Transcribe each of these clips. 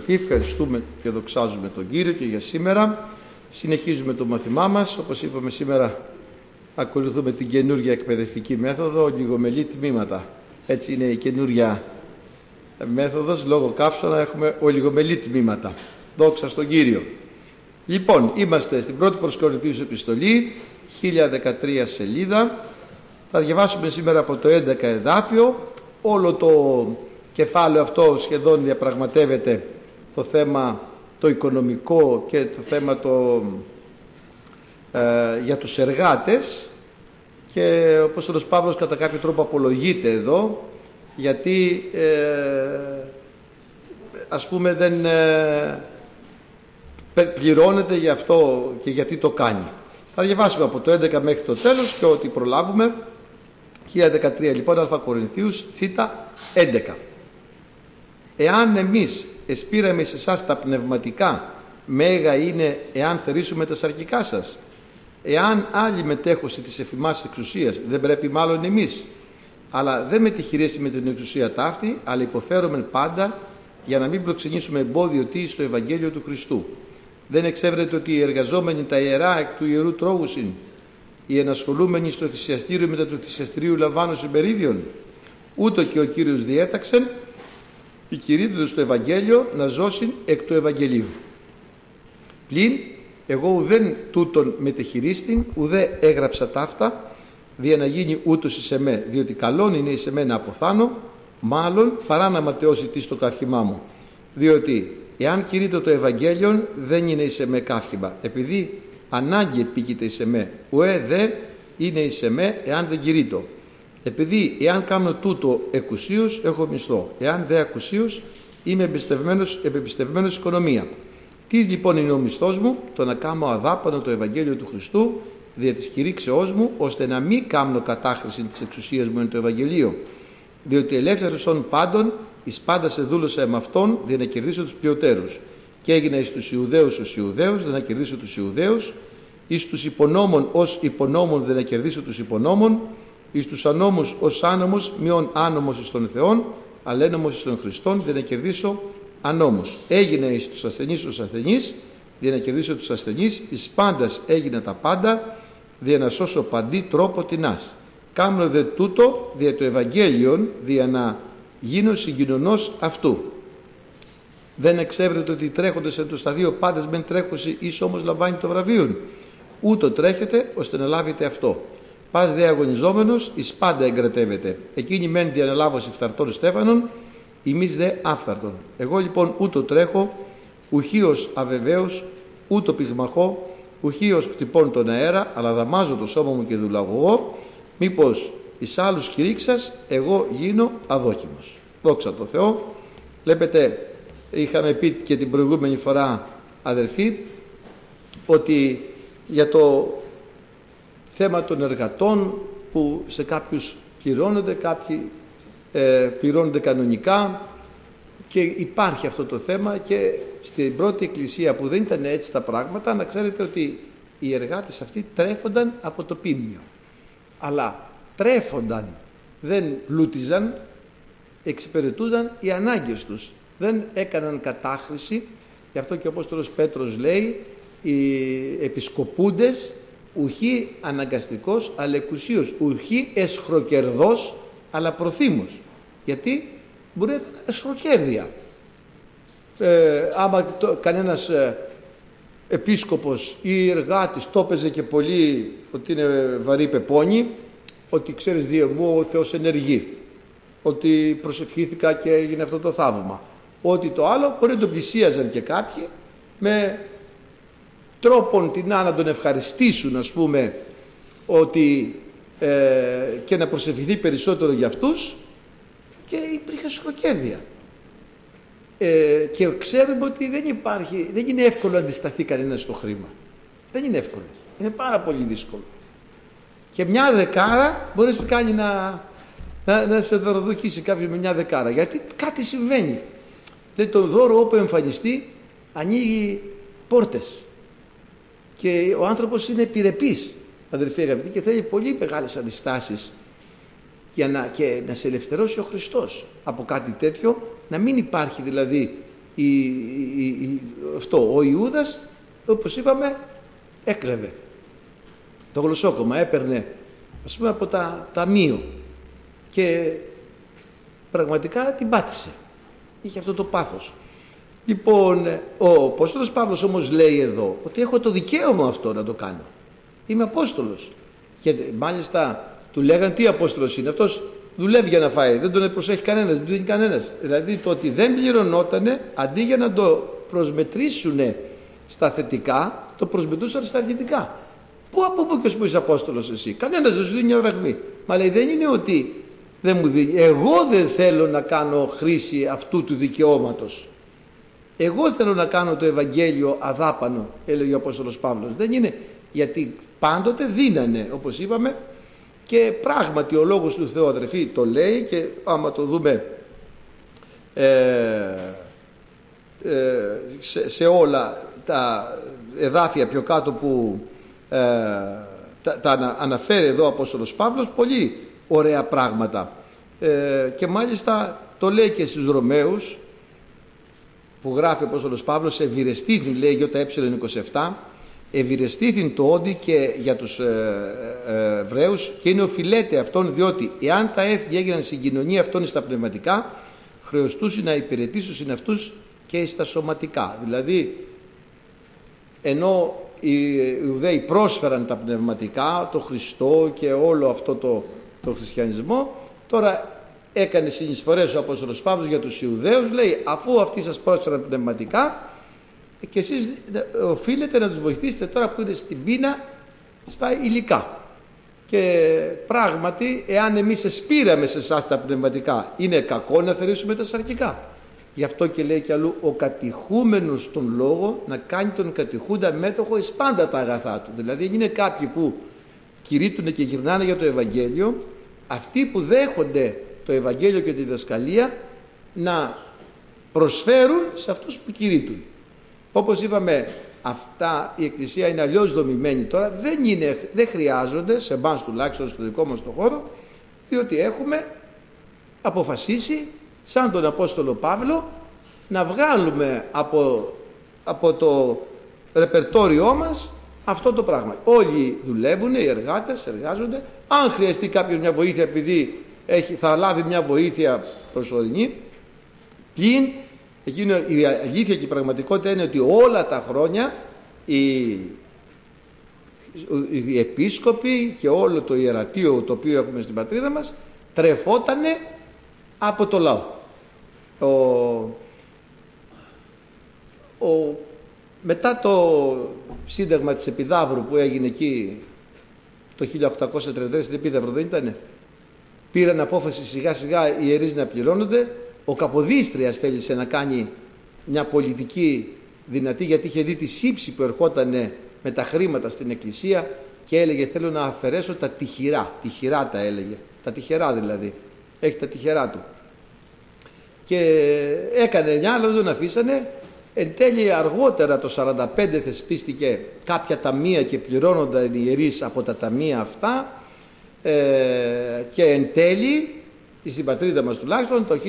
αδελφοί, ευχαριστούμε και δοξάζουμε τον Κύριο και για σήμερα. Συνεχίζουμε το μάθημά μας. Όπως είπαμε, σήμερα ακολουθούμε την καινούργια εκπαιδευτική μέθοδο, ολιγομελή τμήματα. Έτσι είναι η καινούργια μέθοδος, λόγω καύσωνα έχουμε ολιγομελή τμήματα. Δόξα στον Κύριο. Λοιπόν, είμαστε στην πρώτη προς Κορινθίους επιστολή, 1013 σελίδα. Θα διαβάσουμε σήμερα από το 11 εδάφιο. Όλο το κεφάλαιο αυτό σχεδόν διαπραγματεύεται το θέμα το οικονομικό και το θέμα για τους εργάτες, και ο Απόστολος Παύλος κατά κάποιο τρόπο απολογείται εδώ, γιατί ας πούμε δεν πληρώνεται γι' αυτό και γιατί το κάνει. Θα διαβάσουμε από το 11 μέχρι το τέλος και ό,τι προλάβουμε. 1013 λοιπόν, Α Κορινθίους Θ 11. Εάν εμείς εσπήραμε σε εσάς τα πνευματικά, μέγα είναι εάν θερήσουμε τα σαρκικά σας. Εάν άλλοι μετέχωση της εφημάς εξουσίας, δεν πρέπει μάλλον εμείς. Αλλά δεν μετεχειρήσει με την εξουσία ταύτη, αλλά υποφέρομεν πάντα για να μην προξενήσουμε εμπόδιο τι στο Ευαγγέλιο του Χριστού. Δεν εξέβρετε ότι οι εργαζόμενοι τα ιερά εκ του ιερού τρόγουσιν, οι ενασχολούμενοι στο θυσιαστήριο μετά του θυσιαστηρίου λαμβάνουν συμπερίδιον. Ούτω και ο Κύριος διέταξεν οι κηρύττοντες στο Ευαγγέλιο να ζώσουν εκ του Ευαγγελίου. Πλην εγώ ουδέν τούτον μετεχειρίστην, ουδέ έγραψα ταύτα, δια να γίνει ούτως εις εμέ, διότι καλόν είναι εις εμέ να αποθάνω, μάλλον παρά να ματαιώσει τι στο καύχημά μου. Διότι εάν κηρύττω το Ευαγγέλιον, δεν είναι εις εμέ καύχημα, επειδή ανάγκη επίκειται εις εμέ, ουέ δε είναι εις εμέ εάν δεν κηρύττω. Επειδή εάν κάνω τούτο εκουσίως έχω μισθό, εάν δε ακουσίως είμαι εμπιστευμένος οικονομία. Τι λοιπόν είναι ο μισθός μου? Το να κάνω αδάπανο το Ευαγγέλιο του Χριστού δια της κηρύξεώς μου, ώστε να μην κάνω κατάχρηση της εξουσίας μου εν το Ευαγγελίο. Διότι ελεύθερος όν πάντων, εις πάντα σε δούλωσα με αυτόν, δια να κερδίσω τους πλειοτέρους. Και έγινα εις τους Ιουδαίους ως Ιουδαίους, δια να κερδίσω τους Ιουδαίους, εις τους υπονόμων ως υπονόμων, δια να κερδίσω τους υπονόμων, εις τους ανώμους ως άνομος, μειον άνομος εις τον Θεόν, αλλά ένομος εις τον Χριστόν, δια να κερδίσω ανώμους. Έγινα εις τους ασθενείς ως ασθενείς, δια να κερδίσω τους ασθενείς, εις πάντας έγινα τα πάντα, δια να σώσω παντί τρόπο τεινάς. Κάμνω δε τούτο δια το Ευαγγέλιον, δια να γίνω συγκοινωνός αυτού. Δεν εξέβρετε ότι τρέχοντες εν το σταδίο πάντες μεν τρέχουσι, εις όμως λαμβάνει το βραβείον. Ούτω τρέχετε ώστε να λάβετε αυτό. Πας δε αγωνιζόμενος, εις πάντα εγκρατεύεται. Εκείνη μεν διαναλάβωση φθαρτών στέφανων, ημείς δε άφθαρτον. Εγώ λοιπόν ούτω τρέχω, ουχίως αβεβαίως, ούτω πυγμαχώ, ουχίως χτυπών τον αέρα, αλλά δαμάζω το σώμα μου και δουλαγωγώ, μήπως εις άλλους κηρύξας εγώ γίνω αδόκιμος. Δόξα τω Θεώ. Βλέπετε, είχαμε πει και την προηγούμενη φορά, αδελφοί, ότι για το θέμα των εργατών που σε κάποιους πληρώνονται, κάποιοι πληρώνονται κανονικά, και υπάρχει αυτό το θέμα, και στην πρώτη εκκλησία που δεν ήταν έτσι τα πράγματα, να ξέρετε ότι οι εργάτες αυτοί τρέφονταν από το πίμνιο, αλλά τρέφονταν, δεν πλούτιζαν, εξυπηρετούνταν οι ανάγκες τους, δεν έκαναν κατάχρηση. Γι' αυτό και ο Απόστολος Πέτρος λέει, οι επισκοπούντες ουχή αναγκαστικός αλλά εκουσίως, ουχή εσχροκερδός αλλά προθύμος. Γιατί μπορεί να είναι εσχροκέρδια. Άμα κανένας επίσκοπος ή εργάτης το έπαιζε και πολύ ότι είναι βαρύ πεπόνι, ότι ξέρεις Δία μου, ο Θεός ενεργεί, ότι προσευχήθηκα και έγινε αυτό το θαύμα, ότι το άλλο, μπορεί να τον πλησίαζαν και κάποιοι με τρόπον την να τον ευχαριστήσουν, ας πούμε, ότι και να προσευχηθεί περισσότερο για αυτούς, και υπήρχε σχροκέρδια. Και ξέρουμε ότι δεν είναι εύκολο να αντισταθεί κανένας στο χρήμα. Δεν είναι εύκολο. Είναι πάρα πολύ δύσκολο. Και μια δεκάρα μπορεί να σε κάνει να σε δωροδοκίσει κάποιος με μια δεκάρα. Γιατί κάτι συμβαίνει. Δηλαδή το δώρο όπου εμφανιστεί ανοίγει πόρτες. Και ο άνθρωπος είναι επιρρεπής, αδελφοί αγαπητοί, και θέλει πολύ μεγάλες αντιστάσεις για να σε ελευθερώσει ο Χριστός από κάτι τέτοιο, να μην υπάρχει δηλαδή ο Ιούδας, όπως είπαμε, έκλεβε το γλωσσόκομμα, έπαιρνε ας πούμε από τα ταμείο και πραγματικά την πάτησε. Είχε αυτό το πάθος. Λοιπόν, ο Απόστολος Παύλος όμως λέει εδώ ότι έχω το δικαίωμα αυτό να το κάνω. Είμαι Απόστολος. Και μάλιστα του λέγανε τι Απόστολος είναι. Αυτός δουλεύει για να φάει. Δεν τον προσέχει κανένας, δεν του δίνει κανένας. Δηλαδή το ότι δεν πληρωνότανε, αντί για να το προσμετρήσουν στα θετικά, το προσμετρούσαν στα αρνητικά. Από πού και ως που είσαι Απόστολος εσύ. Κανένας δεν σου δίνει μια δραχμή. Μα λέει δεν είναι ότι δεν μου δίνει. Εγώ δεν θέλω να κάνω χρήση αυτού του δικαιώματος. Εγώ θέλω να κάνω το Ευαγγέλιο αδάπανο, έλεγε ο Απόστολος Παύλος. Δεν είναι γιατί πάντοτε δίνανε, όπως είπαμε, και πράγματι ο Λόγος του Θεού, αδερφοί, το λέει, και άμα το δούμε σε όλα τα εδάφια πιο κάτω που τα αναφέρει εδώ ο Απόστολος Παύλος, πολύ ωραία πράγματα, και μάλιστα το λέει και στους Ρωμαίους που γράφει ο Απόστολος Παύλος, ευηρεστήθην, λέει ΙΕ27, ευηρεστήθην το όντι και για τους Εβραίους, και είναι οφειλέται αυτόν, διότι εάν τα έθνη έγιναν συγκοινωνία αυτών στα πνευματικά, χρεωστούσι να υπηρετήσουν αυτούς και στα σωματικά. Δηλαδή, ενώ οι Ιουδαίοι πρόσφεραν τα πνευματικά, το Χριστό και όλο αυτό το χριστιανισμό, τώρα έκανε συνεισφορές ο Απόστολος Παύλος για τους Ιουδαίους, λέει αφού αυτοί σας πρόσφεραν πνευματικά και εσείς οφείλετε να τους βοηθήσετε τώρα που είναι στην πείνα στα υλικά. Και πράγματι, εάν εμείς εσπήραμε σε εσάς τα πνευματικά, είναι κακό να θερήσουμε τα σαρκικά. Γι' αυτό και λέει κι αλλού, ο κατηχούμενος τον λόγο να κάνει τον κατηχούντα μέτοχο εις πάντα τα αγαθά του. Δηλαδή είναι κάποιοι που κηρύττουν και γυρνάνε για το Ευαγγέλιο, αυτοί που δέχονται το Ευαγγέλιο και τη διδασκαλία να προσφέρουν σε αυτούς που κηρύττουν. Όπως είπαμε, αυτά η Εκκλησία είναι αλλιώς δομημένη τώρα, δεν χρειάζονται, σε εμάς τουλάχιστον στο δικό μας το χώρο, διότι έχουμε αποφασίσει σαν τον Απόστολο Παύλο να βγάλουμε από το ρεπερτόριό μας αυτό το πράγμα. Όλοι δουλεύουν, οι εργάτες εργάζονται. Αν χρειαστεί κάποιος μια βοήθεια, επειδή θα λάβει μια βοήθεια προσωρινή, πλην εκείνο, η αλήθεια και η πραγματικότητα είναι ότι όλα τα χρόνια οι επίσκοποι και όλο το ιερατείο το οποίο έχουμε στην πατρίδα μας τρεφότανε από το λαό. Μετά το σύνταγμα της Επιδαύρου που έγινε εκεί το 1833 στην Επίδαυρο, δεν ήτανε, πήραν απόφαση σιγά σιγά οι ιερείς να πληρώνονται. Ο Καποδίστριας θέλησε να κάνει μια πολιτική δυνατή, γιατί είχε δει τη σύψη που ερχόταν με τα χρήματα στην εκκλησία και έλεγε θέλω να αφαιρέσω τα τυχερά τα έλεγε, τα τυχερά δηλαδή, έχει τα τυχερά του. Και έκανε μια, αλλά δεν τον αφήσανε. Εν τέλει αργότερα το 45 θεσπίστηκε κάποια ταμεία και πληρώνονταν οι ιερείς από τα ταμεία αυτά, και εν τέλει στην πατρίδα μας τουλάχιστον το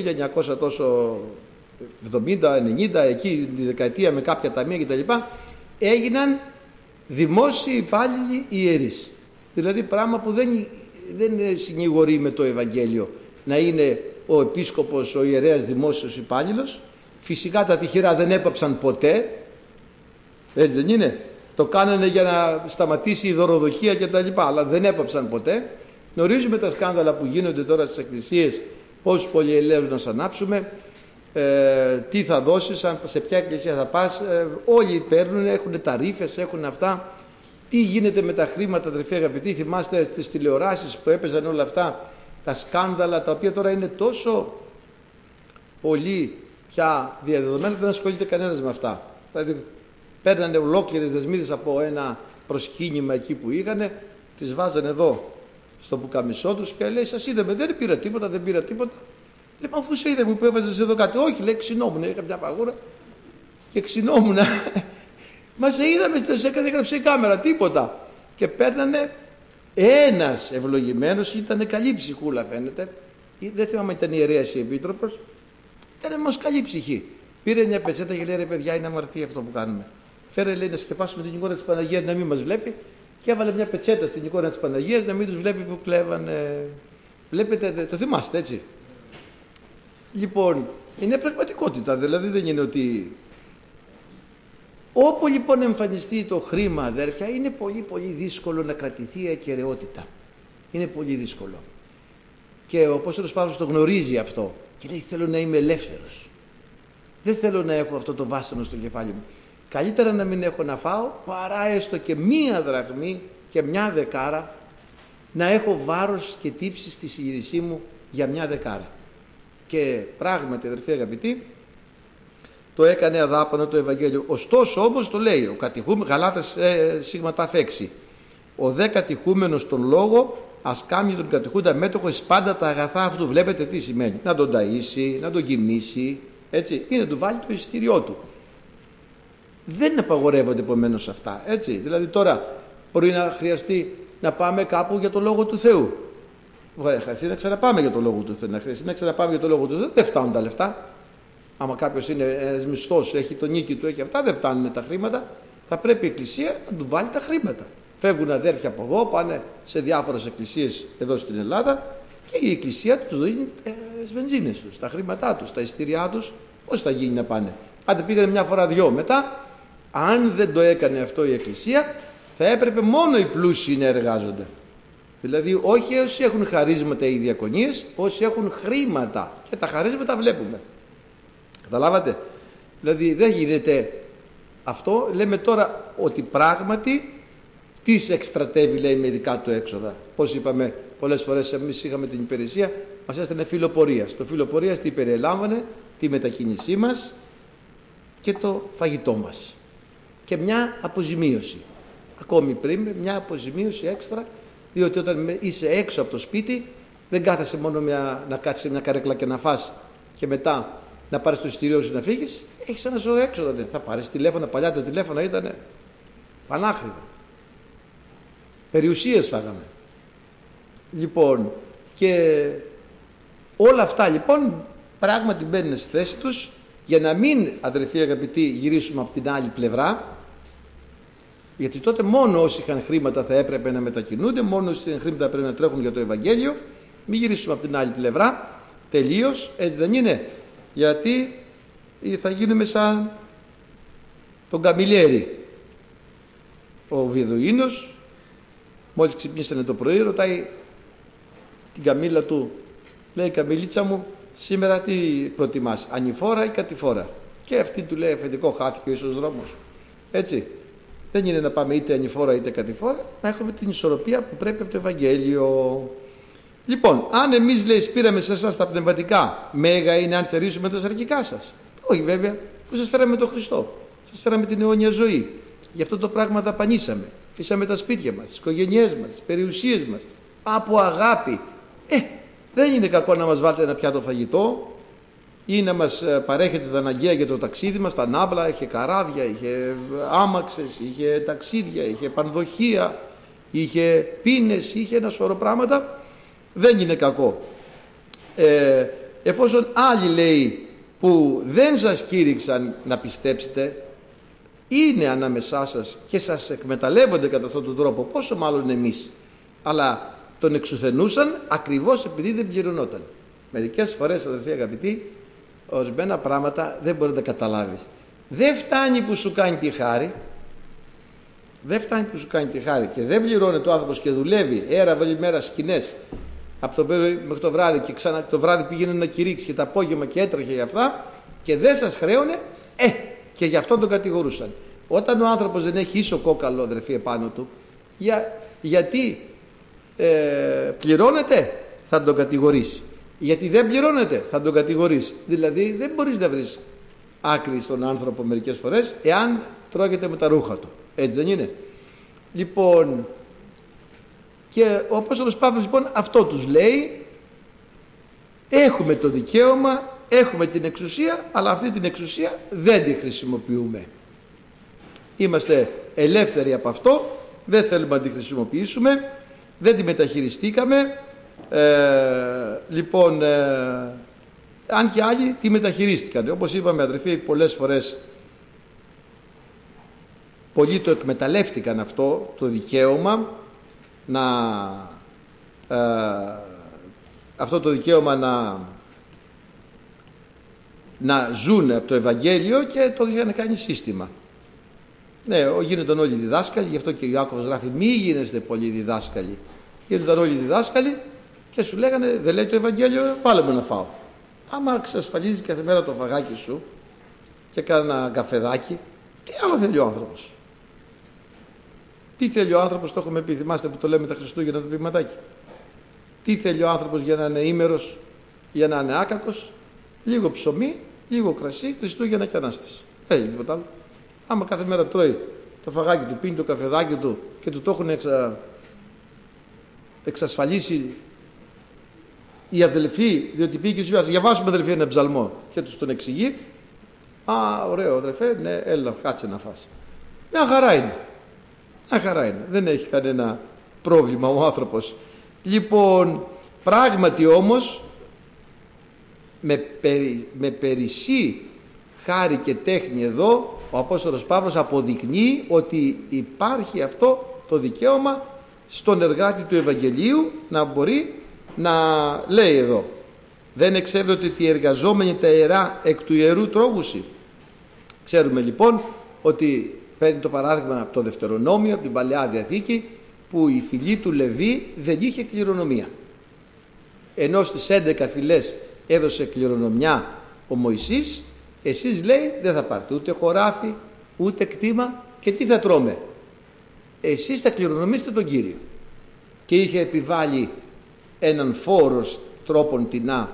1970-90 εκεί τη δεκαετία με κάποια ταμεία κτλ. Έγιναν δημόσιοι υπάλληλοι ιερείς. Δηλαδή πράγμα που δεν συνηγορεί με το Ευαγγέλιο να είναι ο επίσκοπος, ο ιερέας δημόσιος υπάλληλος. Φυσικά τα τυχερά δεν έπαψαν ποτέ, έτσι δεν είναι, το κάνανε για να σταματήσει η δωροδοκία και τα λοιπά, αλλά δεν έπαψαν ποτέ. Γνωρίζουμε τα σκάνδαλα που γίνονται τώρα στις εκκλησίες, πόσους πολυελαίους να σ' ανάψουμε, τι θα δώσεις, σε ποια εκκλησία θα πας, όλοι παίρνουν, έχουν ταρίφες, έχουν αυτά. Τι γίνεται με τα χρήματα, αδερφοί αγαπητοί, θυμάστε στις τηλεοράσεις που έπαιζαν όλα αυτά τα σκάνδαλα, τα οποία τώρα είναι τόσο πολύ πια διαδεδομένα που δεν ασχολείται κανένας με αυτά. Δηλαδή παίρνανε ολόκληρες δεσμίδες από ένα προσκύνημα εκεί που είχανε, τις βάζανε εδώ στο πουκαμισό τους και λέει σας είδαμε, δεν πήρα τίποτα. Λέει αφού σε είδαμε που έβαζες εδώ κάτι, όχι, λέει ξυνόμουν, είχα μια παγούρα και ξυνόμουν. Μα σε είδαμε, σε έγραψε η κάμερα, τίποτα. Και παίρνανε, ένας ευλογημένος, ήταν καλή ψυχούλα φαίνεται, δεν θυμάμαι αν ήταν ιερέας ή επίτροπος, ήταν όμως καλή ψυχή. Πήρε μια πετσέτα και λέει: ρε παιδιά, είναι αμαρτία αυτό που κάνουμε. Φέρε, λέει, να σκεπάσουμε την εικόνα της Παναγίας να μην μας βλέπει, και έβαλε μια πετσέτα στην εικόνα της Παναγίας να μην τους βλέπει που κλέβανε. Βλέπετε, το θυμάστε, έτσι. Λοιπόν, είναι πραγματικότητα, δηλαδή δεν είναι ότι. Όπου λοιπόν εμφανιστεί το χρήμα, αδέρφια, είναι πολύ πολύ δύσκολο να κρατηθεί η ακεραιότητα. Είναι πολύ δύσκολο. Και ο Απόστολος Παύλος το γνωρίζει αυτό και λέει: θέλω να είμαι ελεύθερος. Δεν θέλω να έχω αυτό το βάσανο στο κεφάλι μου. Καλύτερα να μην έχω να φάω παρά έστω και μία δραχμή και μια δεκάρα να έχω βάρος και τύψη στη συνείδησή μου για μια δεκάρα. Και πράγματι, αδερφοί αγαπητοί, το έκανε αδάπανο το Ευαγγέλιο. Ωστόσο όμως το λέει ο Γαλάτας σίγμα ταφ 6. Ο δε κατηχούμενος τον λόγο ας κάνει τον κατηχούντα μέτοχο εις πάντα τα αγαθά αυτού. Βλέπετε τι σημαίνει? Να τον ταΐσει, να τον κοιμήσει, έτσι, ή να του βάλει το εισιτήριό του. Δεν απαγορεύονται επομένως αυτά, έτσι. Δηλαδή τώρα μπορεί να χρειαστεί να πάμε κάπου για το Λόγο του Θεού. Χρειαστεί να ξαναπάμε για το Λόγο του Θεού. Να χρειαστεί να ξαναπάμε για το Λόγο του Θεού. Δεν φτάνουν τα λεφτά. Άμα κάποιος είναι ένας μισθός, έχει το νίκη του, έχει αυτά, δεν φτάνουν τα χρήματα. Θα πρέπει η Εκκλησία να του βάλει τα χρήματα. Φεύγουν αδέρφια από εδώ, πάνε σε διάφορες εκκλησίες εδώ στην Ελλάδα και η Εκκλησία τους δίνει τις βενζίνες τους, τα χρήματά τους, τα εισιτήριά τους. Πώς θα γίνει να πάνε? Άντε πήγανε μια φορά δυο. Μετά, αν δεν το έκανε αυτό η Εκκλησία, θα έπρεπε μόνο οι πλούσιοι να εργάζονται. Δηλαδή όχι όσοι έχουν χαρίσματα ή διακονίες, όσοι έχουν χρήματα. Και τα χαρίσματα βλέπουμε. Καταλάβατε? Δηλαδή δεν γίνεται αυτό. Λέμε τώρα ότι πράγματι τις εκστρατεύει, λέει, με δικά του έξοδα. Πώς είπαμε πολλές φορές, εμείς είχαμε την υπηρεσία, μας έστελνε φύλλο πορείας. Το φύλλο πορείας τι περιλάμβανε? Τη μετακίνησή μας και το φαγητό μας. Και μια αποζημίωση. Ακόμη πριν, μια αποζημίωση έξτρα, διότι όταν είσαι έξω από το σπίτι, δεν κάθεσαι μόνο να κάτσεις σε μια καρέκλα και να φας και μετά να πάρεις το εισιτήριό σου να φύγεις. Έχεις ένα σωρό έξοδα. Δεν θα πάρεις τηλέφωνα. Παλιά τα τηλέφωνα ήταν πανάχρητα. Περιουσίες φάγαμε. Λοιπόν, και όλα αυτά λοιπόν πράγματι μπαίνουν στη θέση τους, για να μην, αδερφοί αγαπητοί, γυρίσουμε από την άλλη πλευρά, γιατί τότε μόνο όσοι είχαν χρήματα θα έπρεπε να μετακινούνται, μόνο όσοι είχαν χρήματα πρέπει να τρέχουν για το Ευαγγέλιο. Μην γυρίσουμε από την άλλη πλευρά τελείως, έτσι δεν είναι? Γιατί θα γίνουμε σαν τον Καμιλιέρη. Ο Βιδουίνος μόλις ξυπνήσανε το πρωί ρωτάει την καμήλα του, λέει: Καμιλίτσα μου, σήμερα τι προτιμάς, ανηφόρα ή κατηφόρα? Και αυτή του λέει: αφεντικό, χάθηκε ο ίσος δρόμος. Έτσι. Δεν είναι να πάμε είτε ανηφόρα είτε κατηφόρα, να έχουμε την ισορροπία που πρέπει από το Ευαγγέλιο. Λοιπόν, αν εμείς, λέει, σπήραμε σε εσάς τα πνευματικά, μέγα είναι αν θερήσουμε τα σαρκικά σας. Όχι βέβαια, που σας φέραμε τον Χριστό. Σας φέραμε την αιώνια ζωή. Γι' αυτό το πράγμα δαπανίσαμε. Φύσαμε τα σπίτια μας, τις οικογένειές μας, τις περιουσίες μας. Από αγάπη. Δεν είναι κακό να μας βάλετε ένα πιάτο φαγητό ή να μας παρέχετε τα αναγκαία για το ταξίδι μας. Τα Ναύλα είχε καράβια, είχε άμαξες, είχε ταξίδια, είχε πανδοχεία, είχε πίνες, είχε ένα σωρό πράγματα. Δεν είναι κακό. Εφόσον άλλοι, λέει, που δεν σας κήρυξαν να πιστέψετε, είναι ανάμεσά σας και σας εκμεταλλεύονται κατά αυτόν τον τρόπο, πόσο μάλλον εμείς. Αλλά τον εξουθενούσαν ακριβώς επειδή δεν πληρωνόταν. Μερικές φορές, αδερφοί αγαπητοί, ορισμένα πράγματα δεν μπορεί να τα καταλάβεις. Δεν φτάνει που σου κάνει τη χάρη. Δεν φτάνει που σου κάνει τη χάρη και δεν πληρώνεται ο άνθρωπος και δουλεύει έρα μέρα σκηνές από το πρωί μέχρι το βράδυ και ξανά το βράδυ πήγαινε να κηρύξει και το απόγευμα και έτρεχε για αυτά και δεν σας χρέωνε, και γι' αυτό τον κατηγορούσαν. Όταν ο άνθρωπος δεν έχει ίσο κόκαλο, αδερφοί, επάνω του, γιατί πληρώνεται, θα τον κατηγορήσει. Γιατί δεν πληρώνεται, θα τον κατηγορήσει. Δηλαδή δεν μπορείς να βρεις άκρη στον άνθρωπο μερικές φορές εάν τρώγεται με τα ρούχα του. Έτσι δεν είναι? Λοιπόν, και ο Απόστολος Παύλος λοιπόν αυτό τους λέει: έχουμε το δικαίωμα, έχουμε την εξουσία, αλλά αυτή την εξουσία δεν τη χρησιμοποιούμε. Είμαστε ελεύθεροι από αυτό, δεν θέλουμε να τη χρησιμοποιήσουμε, δεν τη μεταχειριστήκαμε. Λοιπόν, Αν και άλλοι τι μεταχειρίστηκαν. Όπως είπαμε, αδερφοί, πολλές φορές πολλοί το εκμεταλλεύτηκαν αυτό το δικαίωμα να ζουν από το Ευαγγέλιο και το είχαν κάνει σύστημα. Ναι, γίνονταν όλοι διδάσκαλοι, γι' αυτό και ο Ιάκωβος γράφει μη γίνεστε πολλοί διδάσκαλοι. Γίνονταν όλοι διδάσκαλοι και σου λέγανε δεν λέει το Ευαγγέλιο, βάλε μου να φάω. Άμα εξασφαλίζεις κάθε μέρα το φαγάκι σου και κάνα καφεδάκι, τι άλλο θέλει ο άνθρωπος? Τι θέλει ο άνθρωπος, το έχουμε πει, θυμάστε που το λέμε τα Χριστούγεννα το ποιηματάκι. Τι θέλει ο άνθρωπος για να είναι ήμερος, για να είναι άκακος? Λίγο ψωμί, λίγο κρασί, Χριστούγεννα και Ανάσταση. Δεν θέλει τίποτα άλλο. Άμα κάθε μέρα τρώει το φαγάκι του, πίνει το καφεδάκι του και του το έχουν εξασφαλίσει οι αδελφοί, διότι πήγε και σου λέει διαβάσουμε αδελφοί ένα ψαλμό και τους τον εξηγεί. Ωραίο αδελφέ, ναι, έλα κάτσε να φας. Μια χαρά είναι. Μια χαρά είναι. Δεν έχει κανένα πρόβλημα ο άνθρωπος. Λοιπόν, πράγματι όμως με περισσή χάρη και τέχνη εδώ ο Απόστολος Παύλος αποδεικνύει ότι υπάρχει αυτό το δικαίωμα στον εργάτη του Ευαγγελίου να μπορεί να λέει εδώ δεν εξέβρεται ότι οι εργαζόμενοι τα ιερά εκ του ιερού τρόγουσι. Ξέρουμε λοιπόν ότι παίρνει το παράδειγμα από το Δευτερονόμιο, από την Παλαιά Διαθήκη, που η φυλή του Λεβί δεν είχε κληρονομία, ενώ στις 11 φυλές έδωσε κληρονομιά ο Μωυσής. Εσείς λέει δεν θα πάρετε ούτε χωράφι ούτε κτήμα και τι θα τρώμε? Εσείς θα κληρονομήσετε τον Κύριο. Και είχε επιβάλει έναν φόρο τρόπον τεινά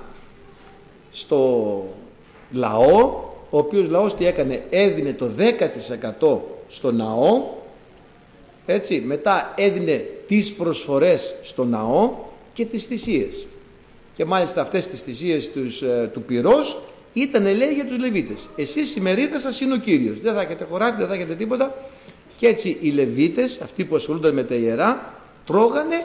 στο λαό, ο οποίος λαός τι έκανε? Έδινε το 10% στο ναό, έτσι, μετά έδινε τις προσφορές στο ναό και τις θυσίες. Και μάλιστα αυτές τις θυσίες του πυρός ήταν λέει για τους Λεβίτες. Εσείς η μερίδα σας είναι ο Κύριος. Δεν θα έχετε χωράφι, δεν θα έχετε τίποτα. Και έτσι οι Λεβίτες, αυτοί που ασχολούνταν με τα ιερά, τρώγανε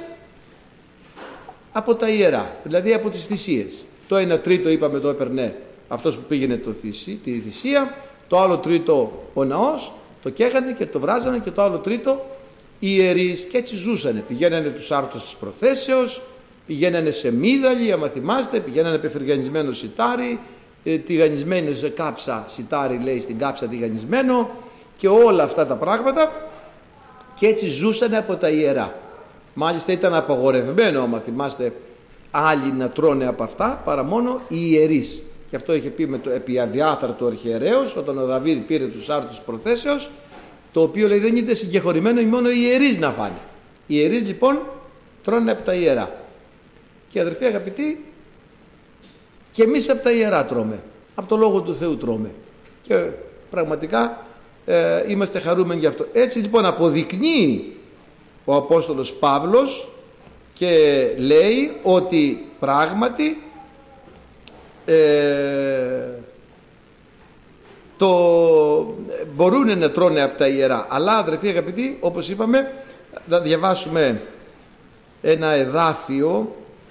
από τα ιερά, δηλαδή από τις θυσίες. Το 1 τρίτο είπαμε το έπαιρνε αυτός που πήγαινε τη θυσία, το άλλο τρίτο ο ναός, το καίγανε και το βράζανε, και το άλλο τρίτο οι ιερείς. Και έτσι ζούσανε. Πηγαίνανε τους άρτους της προθέσεως, πηγαίνανε σε μύδαλι, άμα θυμάστε, πηγαίνανε πεφυργανισμένο σιτάρι, τηγανισμένο σε κάψα σιτάρι, λέει στην κάψα τηγανισμένο, και όλα αυτά τα πράγματα, και έτσι ζούσανε από τα ιερά. Μάλιστα ήταν απαγορευμένο, άμα θυμάστε, άλλοι να τρώνε από αυτά παρά μόνο οι ιερείς. Και αυτό είχε πει με το επί αδιάθαρτο αρχιερέως, όταν ο Δαβίδ πήρε τους άρτους προθέσεως, το οποίο λέει δεν είναι συγκεχωρημένο μόνο οι ιερείς να φάνε. Οι ιερείς λοιπόν τρώνε από τα ιερά. Και αδερφοί αγαπητοί, και εμείς από τα ιερά τρώμε, από το Λόγο του Θεού τρώμε, και πραγματικά είμαστε χαρούμενοι γι' αυτό. Έτσι λοιπόν αποδεικνύει ο Απόστολος Παύλος και λέει ότι πράγματι μπορούν να τρώνε από τα ιερά. Αλλά αδερφοί αγαπητοί, όπως είπαμε, θα διαβάσουμε ένα εδάφιο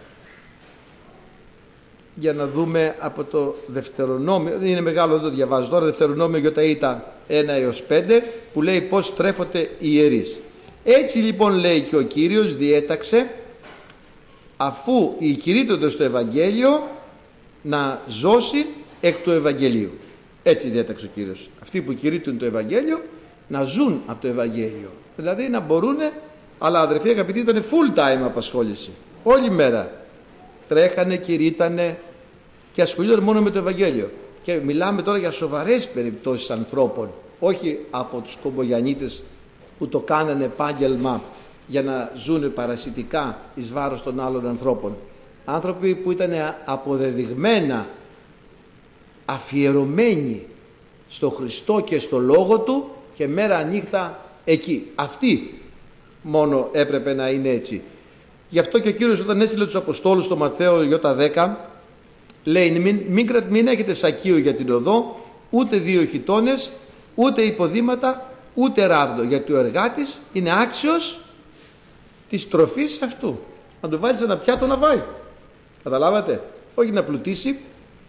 για να δούμε από το Δευτερονόμιο. Δεν είναι μεγάλο, δεν το διαβάζω τώρα. Δευτερονόμιο Ι'τα 1 έως 5, που λέει πως τρέφονται οι ιερείς. Έτσι λοιπόν λέει και ο Κύριος διέταξε, αφού οι κηρύττονται στο Ευαγγέλιο, να ζώσει εκ του Ευαγγελίου. Έτσι διέταξε ο Κύριος. Αυτοί που κηρύττουν το Ευαγγέλιο να ζουν από το Ευαγγέλιο. Δηλαδή να μπορούν, αλλά αδερφοί αγαπητοί, ήταν full time απασχόληση. Όλη μέρα τρέχανε, κηρύττανε και ασχολούνταν μόνο με το Ευαγγέλιο. Και μιλάμε τώρα για σοβαρές περιπτώσεις ανθρώπων, όχι από τους κομπογιανίτες που το κάνανε επάγγελμα για να ζουν παρασιτικά εις βάρος των άλλων ανθρώπων. Άνθρωποι που ήταν αποδεδειγμένα αφιερωμένοι στο Χριστό και στο Λόγο Του και μέρα νύχτα εκεί. Αυτοί μόνο έπρεπε να είναι έτσι. Γι' αυτό και ο Κύριος όταν έστειλε τους Αποστόλους στο Ματθαίο Ι'τα 10, λέει μην έχετε σακείο για την οδό, ούτε 2 χιτώνες, ούτε υποδήματα, ούτε ράβδο, γιατί ο εργάτης είναι άξιος της τροφής αυτού. Να του βάλεις ένα πιάτο να φάει. Καταλάβατε? Όχι να πλουτίσει,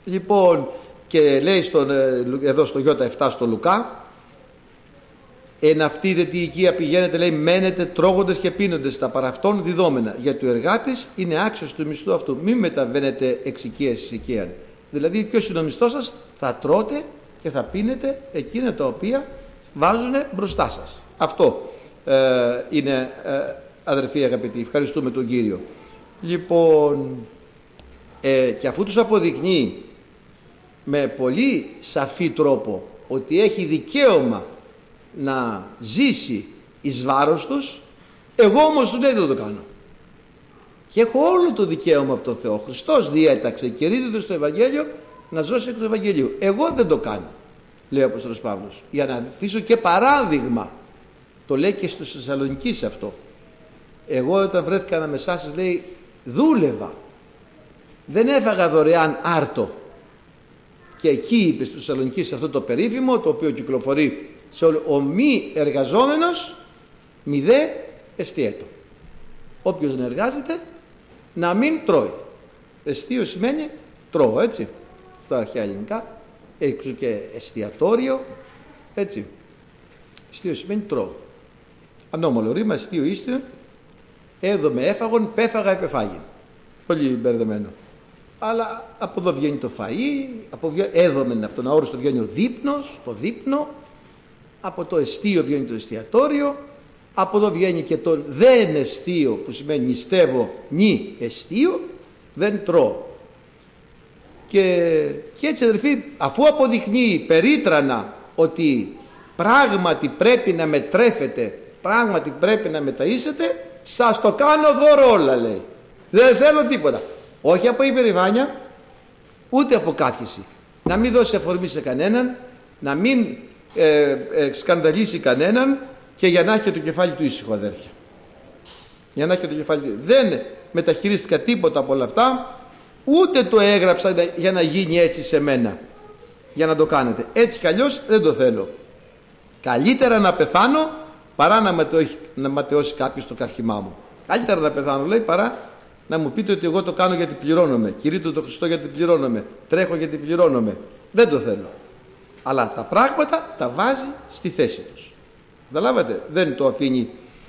Λοιπόν, και λέει εδώ στο Ι7 στο Λουκά, εν αυτή δε τη οικία πηγαίνετε, λέει, μένετε τρώγοντες και πίνοντες τα παραυτών διδόμενα, γιατί ο εργάτης είναι άξιος του μισθού αυτού. Μην μεταβαίνετε εξ οικίας εις οικίαν. Δηλαδή, ποιος είναι ο μισθός σας? Θα τρώτε και θα πίνετε εκείνα τα οποία βάζουν μπροστά σας. Αυτό είναι, αδερφοί αγαπητοί. Ευχαριστούμε τον Κύριο. Λοιπόν, και αφού τους αποδεικνύει με πολύ σαφή τρόπο ότι έχει δικαίωμα να ζήσει εις βάρος τους, εγώ όμως του λέει δεν το κάνω. Και έχω όλο το δικαίωμα από τον Θεό. Ο Χριστός διέταξε και ρίδεται στο Ευαγγέλιο να ζώσει εκ του Ευαγγελίου. Εγώ δεν το κάνω, λέει ο Απόστολος Παύλος, για να αφήσω και παράδειγμα. Το λέει και στους Θεσσαλονικείς αυτό. Εγώ όταν βρέθηκα ανάμεσά σας, λέει, δούλευα. Δεν έφαγα δωρεάν άρτο. Και εκεί είπε στους Θεσσαλονικείς αυτό το περίφημο, το οποίο κυκλοφορεί σε όλο, ο μη εργαζόμενος μη δε εστιέτο. Όποιος δεν εργάζεται να μην τρώει. Εστίο σημαίνει τρώω, έτσι, στα αρχαία ελληνικά. Έχει και εστιατόριο, έτσι. Εστίο σημαίνει τρώω. Ανώμαλο ρήμα, εστίο ίστιο, έδωμε έφαγον, πέφαγα επεφάγιν. Πολύ μπερδεμένο. Αλλά από εδώ βγαίνει το φαΐ, έδωμεν από τον αόριστο βγαίνει ο δείπνος, το δείπνο, από το εστίο βγαίνει το εστιατόριο, από εδώ βγαίνει και το δεν εστίο, που σημαίνει νηστεύω, νη εστίο, δεν τρώω. Και έτσι, αδελφοί, αφού αποδεικνύει περίτρανα ότι πράγματι πρέπει να μετρέφετε, πράγματι πρέπει να μεταΐσετε, σας το κάνω δώρο όλα, λέει. Δεν θέλω τίποτα. Όχι από υπερηφάνεια, ούτε από καύχηση. Να μην δώσει αφορμή σε κανέναν, να μην σκανδαλίσει κανέναν, και για να έχει το κεφάλι του ήσυχο, αδέρφια. Για να έχει το κεφάλι του. Δεν μεταχειρίστηκα τίποτα από όλα αυτά, ούτε το έγραψα για να γίνει έτσι σε μένα, για να το κάνετε. Έτσι κι αλλιώς δεν το θέλω. Καλύτερα να πεθάνω παρά να ματαιώσει κάποιος το καυχημά μου. Καλύτερα να πεθάνω, λέει, παρά να μου πείτε ότι εγώ το κάνω γιατί πληρώνομαι. Κηρύττω το Χριστό γιατί πληρώνομαι. Τρέχω γιατί πληρώνομαι. Δεν το θέλω. Αλλά τα πράγματα τα βάζει στη θέση τους. Καταλάβατε, δεν το αφήνει.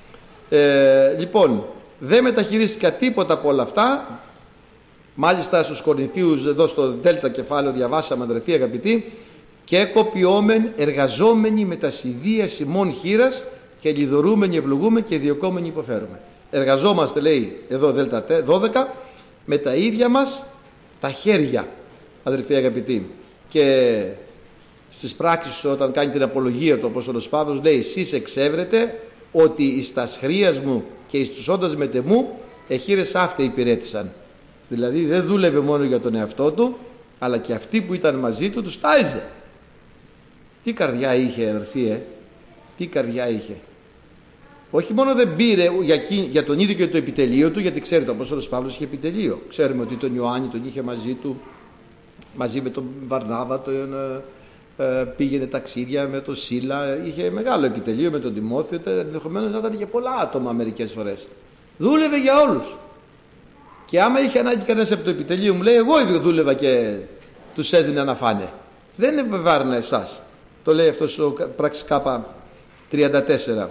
Λοιπόν, δεν μεταχειρίστηκα τίποτα από όλα αυτά. Μάλιστα στους Κορινθίους, εδώ στο Δέλτα κεφάλαιο διαβάσαμε, αδερφοί αγαπητοί, και κοπιόμεν εργαζόμενοι με τα σιδεία ημών χείρας και λιδωρούμενοι ευλογούμε και διωκόμενοι υποφέρουμε. Εργαζόμαστε, λέει εδώ Δέλτα 12, με τα ίδια μας τα χέρια, αδερφοί αγαπητοί. Και στις πράξεις, όταν κάνει την απολογία του Απόστολος Παύλος, λέει, εσείς εξεύρετε ότι εις τα σχρίας μου και εις τους όντας μετεμού εχείρες αύτε υπηρέτησαν. Δηλαδή δεν δούλευε μόνο για τον εαυτό του, αλλά και αυτοί που ήταν μαζί του τους τάιζε. Τι καρδιά είχε, αδερφοί, τι καρδιά είχε. Όχι μόνο δεν πήρε για τον ίδιο και το επιτελείο του, γιατί ξέρετε ο Απόστολος Παύλος είχε επιτελείο. Ξέρουμε ότι τον Ιωάννη τον είχε μαζί του, μαζί με τον Βαρνάβα, πήγαινε ταξίδια με τον Σίλα, είχε μεγάλο επιτελείο με τον Τιμόθεο, ενδεχομένως να ήταν και πολλά άτομα μερικές φορές. Δούλευε για όλους. Και άμα είχε ανάγκη κανένας από το επιτελείο, μου λέει, εγώ δούλευα και τους έδινα να φάνε. Δεν επιβάρυνα εσάς. Το λέει αυτός ο πράξης Κάπα 34.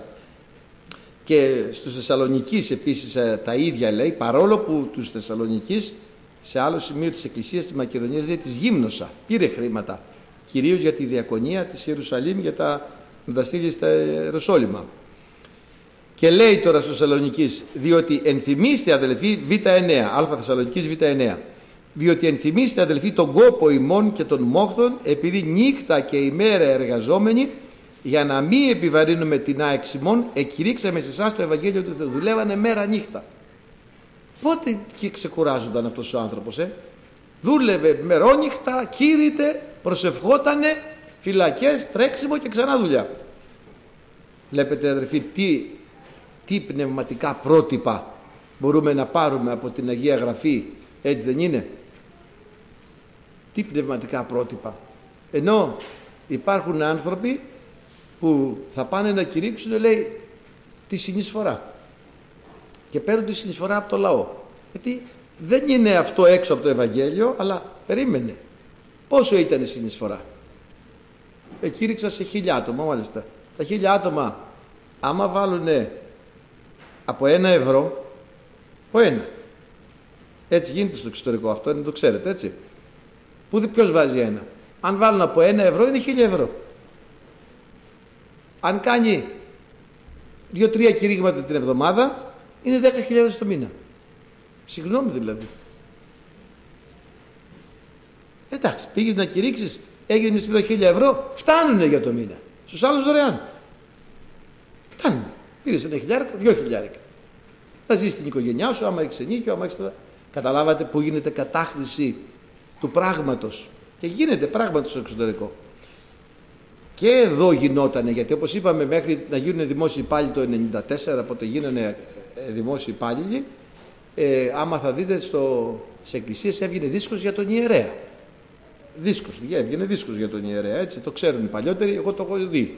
Και στους Θεσσαλονικείς επίσης τα ίδια λέει, παρόλο που τους Θεσσαλονικείς σε άλλο σημείο της Εκκλησίας της Μακεδονίας λέει της γύμνοσα, πήρε χρήματα, κυρίως για τη διακονία της Ιερουσαλήμ, για να τα στείλει στα Ιεροσόλυμα. Και λέει τώρα στους Θεσσαλονικείς, διότι ενθυμίστε αδελφοί Β9, Α Θεσσαλονικείς Β9, διότι ενθυμίστε αδελφοί τον κόπο ημών και των μόχθων, επειδή νύχτα και ημέρα εργαζόμενοι, για να μην επιβαρύνουμε την άεξ ημών, εκηρύξαμε σε εσάς το Ευαγγέλιο του Θεού. Δουλεύανε μέρα νύχτα. Πότε και ξεκουράζονταν αυτός ο άνθρωπος, Δούλευε μερόνυχτα, κήρυτε, προσευχότανε, φυλακές, τρέξιμο και ξανά δουλειά. Βλέπετε αδερφοί τι πνευματικά πρότυπα μπορούμε να πάρουμε από την Αγία Γραφή, έτσι δεν είναι? Τι πνευματικά πρότυπα. Ενώ υπάρχουν άνθρωποι που θα πάνε να κηρύξουν, λέει, τη συνεισφορά και παίρνουν τη συνεισφορά από το λαό, γιατί δεν είναι αυτό έξω από το Ευαγγέλιο, αλλά περίμενε, Πόσο ήταν η συνεισφορά? Κήρυξα σε 1.000 άτομα, μάλιστα. Τα 1.000 άτομα, άμα βάλουν από 1 ευρώ, από 1. Έτσι γίνεται στο εξωτερικό αυτό, δεν το ξέρετε, έτσι. Ποιος βάζει 1? Αν βάλουν από 1 ευρώ είναι 1.000 ευρώ. Αν κάνει 2-3 κηρύγματα την εβδομάδα, είναι 10.000 το μήνα. Συγγνώμη δηλαδή. Εντάξει, πήγες να κηρύξεις, έγινε μισθό 1.000 ευρώ, φτάνουνε για το μήνα. Στους άλλους δωρεάν. Φτάνουν. Πήρες 1.000, 2.000. Θα ζεις στην οικογένειά σου, άμα έχεις ενίκιο, άμα έχεις τώρα. Καταλάβατε που γίνεται κατάχρηση του πράγματος. Και γίνεται πράγματος στο εξωτερικό. Και εδώ γινότανε, γιατί όπως είπαμε, μέχρι να γίνουν δημόσιοι υπάλληλοι το 1994, πότε γίνανε δημόσιοι υπάλληλοι, άμα θα δείτε σε εκκλησίες έβγαινε δίσκος για τον ιερέα. Έβγαινε δίσκος για τον ιερέα, έτσι, το ξέρουν οι παλιότεροι, εγώ το έχω δει.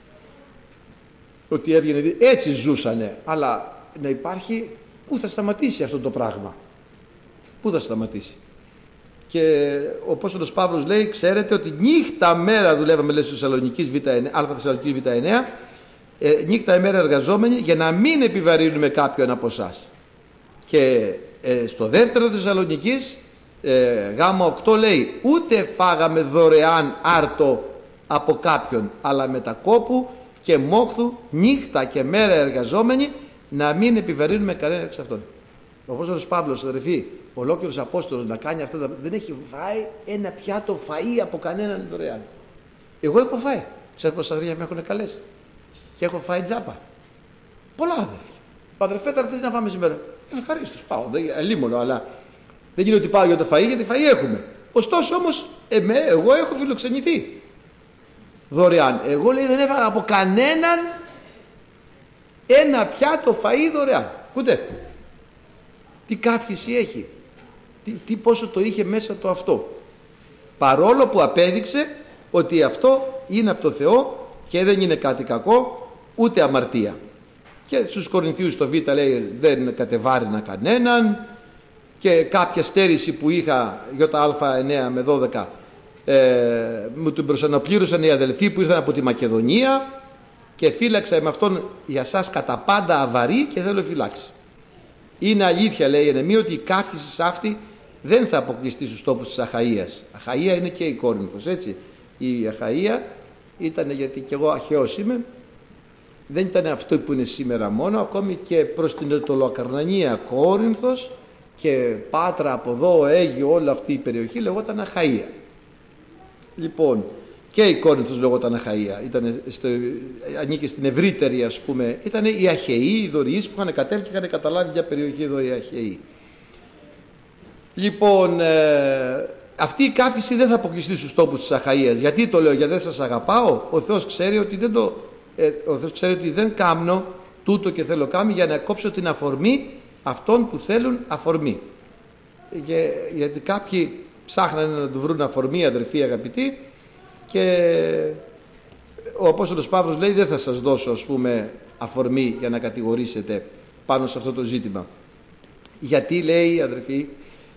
Ότι έβγαινε, έτσι ζούσανε, αλλά να υπάρχει, πού θα σταματήσει αυτό το πράγμα? Πού θα σταματήσει? Και ο Απόστολος Παύλος λέει, ξέρετε ότι νύχτα μέρα δουλεύαμε, λέει, στους Θεσσαλονικής Β9, νύχτα μέρα εργαζόμενοι για να μην επιβαρύνουμε κάποιον από εσάς. Και στο δεύτερο Θεσσαλονικής Γ8 λέει, ούτε φάγαμε δωρεάν άρτο από κάποιον, αλλά με τα κόπου και μόχθου νύχτα και μέρα εργαζόμενοι να μην επιβαρύνουμε κανένα εξ αυτών. Ο Απόστολος Παύλος, αδερφοί, ολόκληρος Απόστολος να κάνει αυτά, δεν έχει φάει ένα πιάτο φαΐ από κανέναν δωρεάν. Εγώ έχω φάει. Ξέρω πως τα αδέρφια με έχουν καλέσει. Και έχω φάει τζάπα. Πολλά αδέρφια. Αδερφέ, θα έρθει να φάμε σήμερα. Ευχαρίστως, πάω. Λίμωνο, αλλά δεν είναι ότι πάω για το φαΐ, γιατί φαΐ έχουμε. Ωστόσο όμως, εγώ έχω φιλοξενηθεί δωρεάν. Εγώ, λέει, δεν έφαγα από κανέναν ένα πιάτο φαΐ δωρεάν. Ούτε. Τι καύχηση έχει. Πόσο το είχε μέσα το αυτό. Παρόλο που απέδειξε ότι αυτό είναι από το Θεό και δεν είναι κάτι κακό, ούτε αμαρτία. Και στους Κορινθίους το Β λέει, δεν κατεβάρινα κανέναν, και κάποια στέρηση που είχα ΙΑ9 με 12 μου την προσαναπλήρωσαν οι αδελφοί που ήρθαν από τη Μακεδονία και φύλαξα με αυτόν για σας κατά πάντα αβαρή και θέλω φυλάξει. Είναι αλήθεια, λέει η Ενεμία, ότι η καύχηση αυτή δεν θα αποκλειστεί στους τόπους της Αχαΐας. Αχαΐα είναι και η Κόρινθος, έτσι. Η Αχαΐα ήταν, γιατί και εγώ Αχαιός είμαι, δεν ήταν αυτό που είναι σήμερα μόνο, ακόμη και προς την Ετωλοακαρνανία Κόρινθος και Πάτρα από εδώ, Αίγυο, όλη αυτή η περιοχή λεγόταν Αχαΐα. Λοιπόν, και η Κόρινθος λεγόταν Αχαΐα, ανήκε στην ευρύτερη, ας πούμε, ήταν οι Αχαιοί, οι Δωριείς που είχαν κατέβει και είχαν καταλάβει μια περιοχή εδώ οι Αχαιοί. Λοιπόν, αυτή η καύχηση δεν θα αποκλειστεί στους τόπους της Αχαΐας. Γιατί το λέω? Γιατί δεν σας αγαπάω. Ο Θεός ξέρει ότι δεν κάμνω τούτο και θέλω κάμει για να κόψω την αφορμή αυτών που θέλουν αφορμή. Γιατί κάποιοι ψάχνανε να του βρουν αφορμή, αδερφοί αγαπητοί, και ο Απόστολος Παύλος λέει, δεν θα σας δώσω, ας πούμε, αφορμή για να κατηγορήσετε πάνω σε αυτό το ζήτημα. Γιατί, λέει, αδερφοί,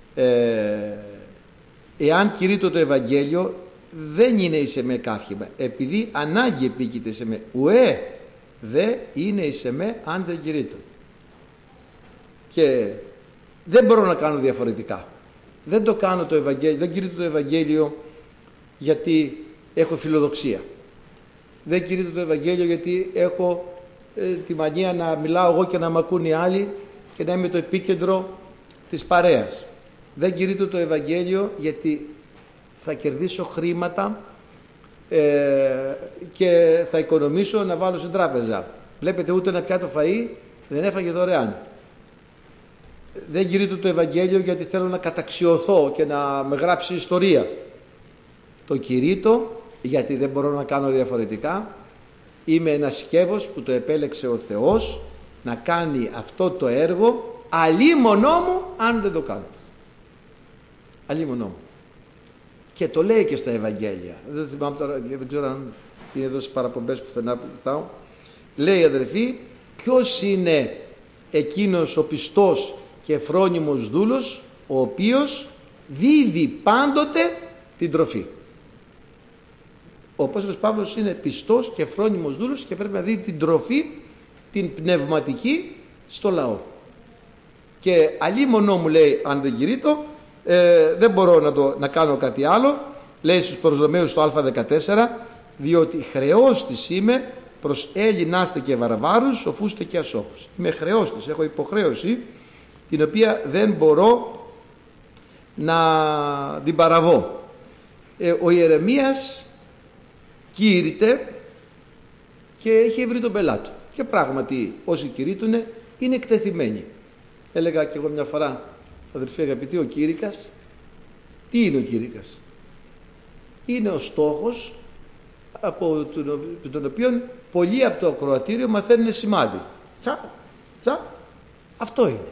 εάν κηρύττω το Ευαγγέλιο, δεν είναι εις εμέ καύχημα, επειδή ανάγκη επίκειται σε με, ουέ δε είναι εις εμέ αν δεν κηρύττω. Και δεν μπορώ να κάνω διαφορετικά. Δεν το κάνω το Ευαγγέλιο, δεν κηρύττω το Ευαγγέλιο γιατί έχω φιλοδοξία. Δεν κηρύττω το Ευαγγέλιο γιατί έχω τη μανία να μιλάω εγώ και να μ' ακούν οι άλλοι και να είμαι το επίκεντρο της παρέας. Δεν κηρύττω το Ευαγγέλιο γιατί θα κερδίσω χρήματα και θα οικονομήσω να βάλω στην τράπεζα. Βλέπετε, ούτε ένα πιάτο φαΐ δεν έφαγε δωρεάν. Δεν κηρύττω το Ευαγγέλιο γιατί θέλω να καταξιωθώ και να με γράψει ιστορία. Το κηρύττω γιατί δεν μπορώ να κάνω διαφορετικά. Είμαι ένας σκεύος που το επέλεξε ο Θεός να κάνει αυτό το έργο, αλίμονό μου αν δεν το κάνω. Αλίμονό μου. Και το λέει και στα Ευαγγέλια. Δεν θυμάμαι τώρα, δεν ξέρω αν είναι εδώ στις παραπομπές πουθενά που κοιτάω. Λέει, αδερφοί, ποιος είναι εκείνος ο πιστός και φρόνιμος δούλος, ο οποίος δίδει πάντοτε την τροφή. Ο Απόστολος Παύλος είναι πιστός και φρόνιμος δούλος και πρέπει να δει την τροφή, την πνευματική, στο λαό. Και αλλήμονό μου, λέει, αν δεν κηρύττω, δεν μπορώ να κάνω κάτι άλλο, λέει στους προς Ρωμαίους στο Α14, διότι χρεώστης είμαι προς Έλληνάστε και βαρβάρους, σοφούστε και ασόφους. Είμαι χρεώστης, έχω υποχρέωση την οποία δεν μπορώ να την παραβώ. Ο Ιερεμίας κήρυτε και έχει βρει τον πελάτο. Και πράγματι όσοι κηρύττουνε είναι εκτεθειμένοι. Έλεγα και εγώ μια φορά, αδερφοί αγαπητοί, ο κήρυκας, τι είναι ο κήρυκας? Είναι ο στόχος από τον οποίο πολλοί από το ακροατήριο μαθαίνουν σημάδι. Αυτό είναι.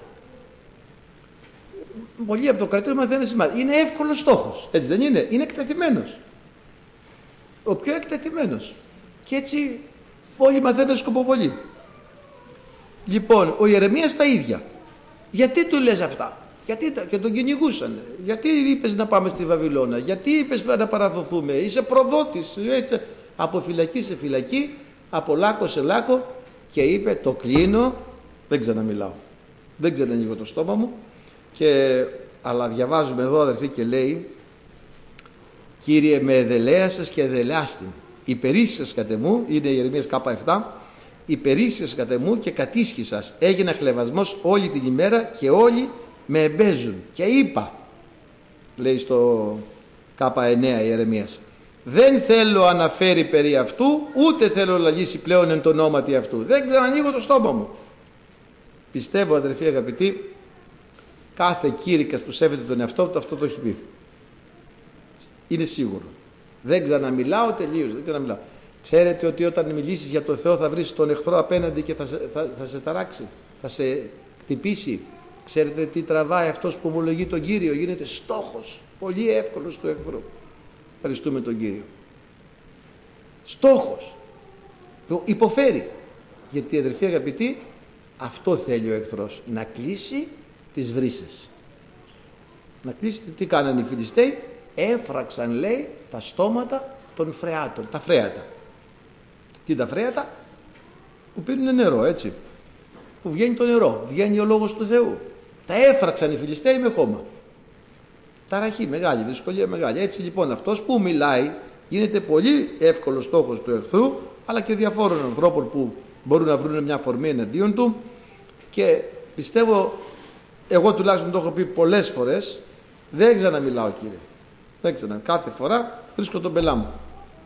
Πολλοί από το ακροατήριο μαθαίνουν σημάδι. Είναι εύκολος στόχος. Έτσι δεν είναι? Είναι εκτεθειμένος. Ο πιο εκτεθειμένος. Και έτσι όλοι μαθαίνουν σκοποβολή. Λοιπόν, ο Ιερεμίας τα ίδια. Γιατί του λες αυτά? Γιατί και τον κυνηγούσαν? Γιατί είπες να πάμε στη Βαβυλώνα? Γιατί είπες να παραδοθούμε? Είσαι προδότης. Έτσι, από φυλακή σε φυλακή, από λάκκο σε λάκκο, και είπε το κλείνω, δεν ξαναμιλάω. Δεν ξανανοίγω το στόμα μου. Αλλά διαβάζουμε εδώ, αδερφοί, και λέει, Κύριε, με εδελέασες και εδελεάστην. Υπερίσσες κατ' εμού, είναι Ιερεμίας K7, υπερίσσες κατ' εμού και κατήσχησας. Έγινα χλευασμός όλη την ημέρα και όλοι με εμπέζουν. Και είπα, λέει στο K9 Ιερεμίας, δεν θέλω αναφέρει περί αυτού, ούτε θέλω λαλήσει πλέον εν το ονόματι αυτού. Δεν ξανανοίγω το στόμα μου. Πιστεύω, αδερφοί αγαπητοί, κάθε κήρυκας που σέβεται τον εαυτό του αυτό το έχει πει. Είναι σίγουρο. Δεν ξαναμιλάω, τελείως. Δεν ξαναμιλάω. Ξέρετε ότι όταν μιλήσεις για το Θεό θα βρεις τον εχθρό απέναντι και θα σε ταράξει, θα σε χτυπήσει. Ξέρετε τι τραβάει αυτός που ομολογεί τον Κύριο? Γίνεται στόχος, πολύ εύκολος του εχθρού. Ευχαριστούμε τον Κύριο. Στόχος. Το υποφέρει. Γιατί, αδερφοί αγαπητοί, αυτό θέλει ο εχθρός. Να κλείσει τις βρύσες. Να κλείσει. Τι κάνανε οι Φιλιστέοι? Έφραξαν, λέει, τα στόματα των φρεάτων. Τα φρέατα. Τι τα φρέατα? Που πίνουν νερό, έτσι. Που βγαίνει το νερό. Βγαίνει ο λόγος του Θεού. Τα έφραξαν οι Φιλιστέοι με χώμα. Ταραχή μεγάλη, δυσκολία μεγάλη. Έτσι λοιπόν αυτός που μιλάει γίνεται πολύ εύκολος στόχος του εχθρού, αλλά και διαφόρων ανθρώπων που μπορούν να βρουν μια αφορμή εναντίον του. Και πιστεύω, εγώ τουλάχιστον το έχω πει πολλές φορές, δεν ξαναμιλάω, Κύριε. Δεν ξανα. Κάθε φορά βρίσκω τον πελά μου.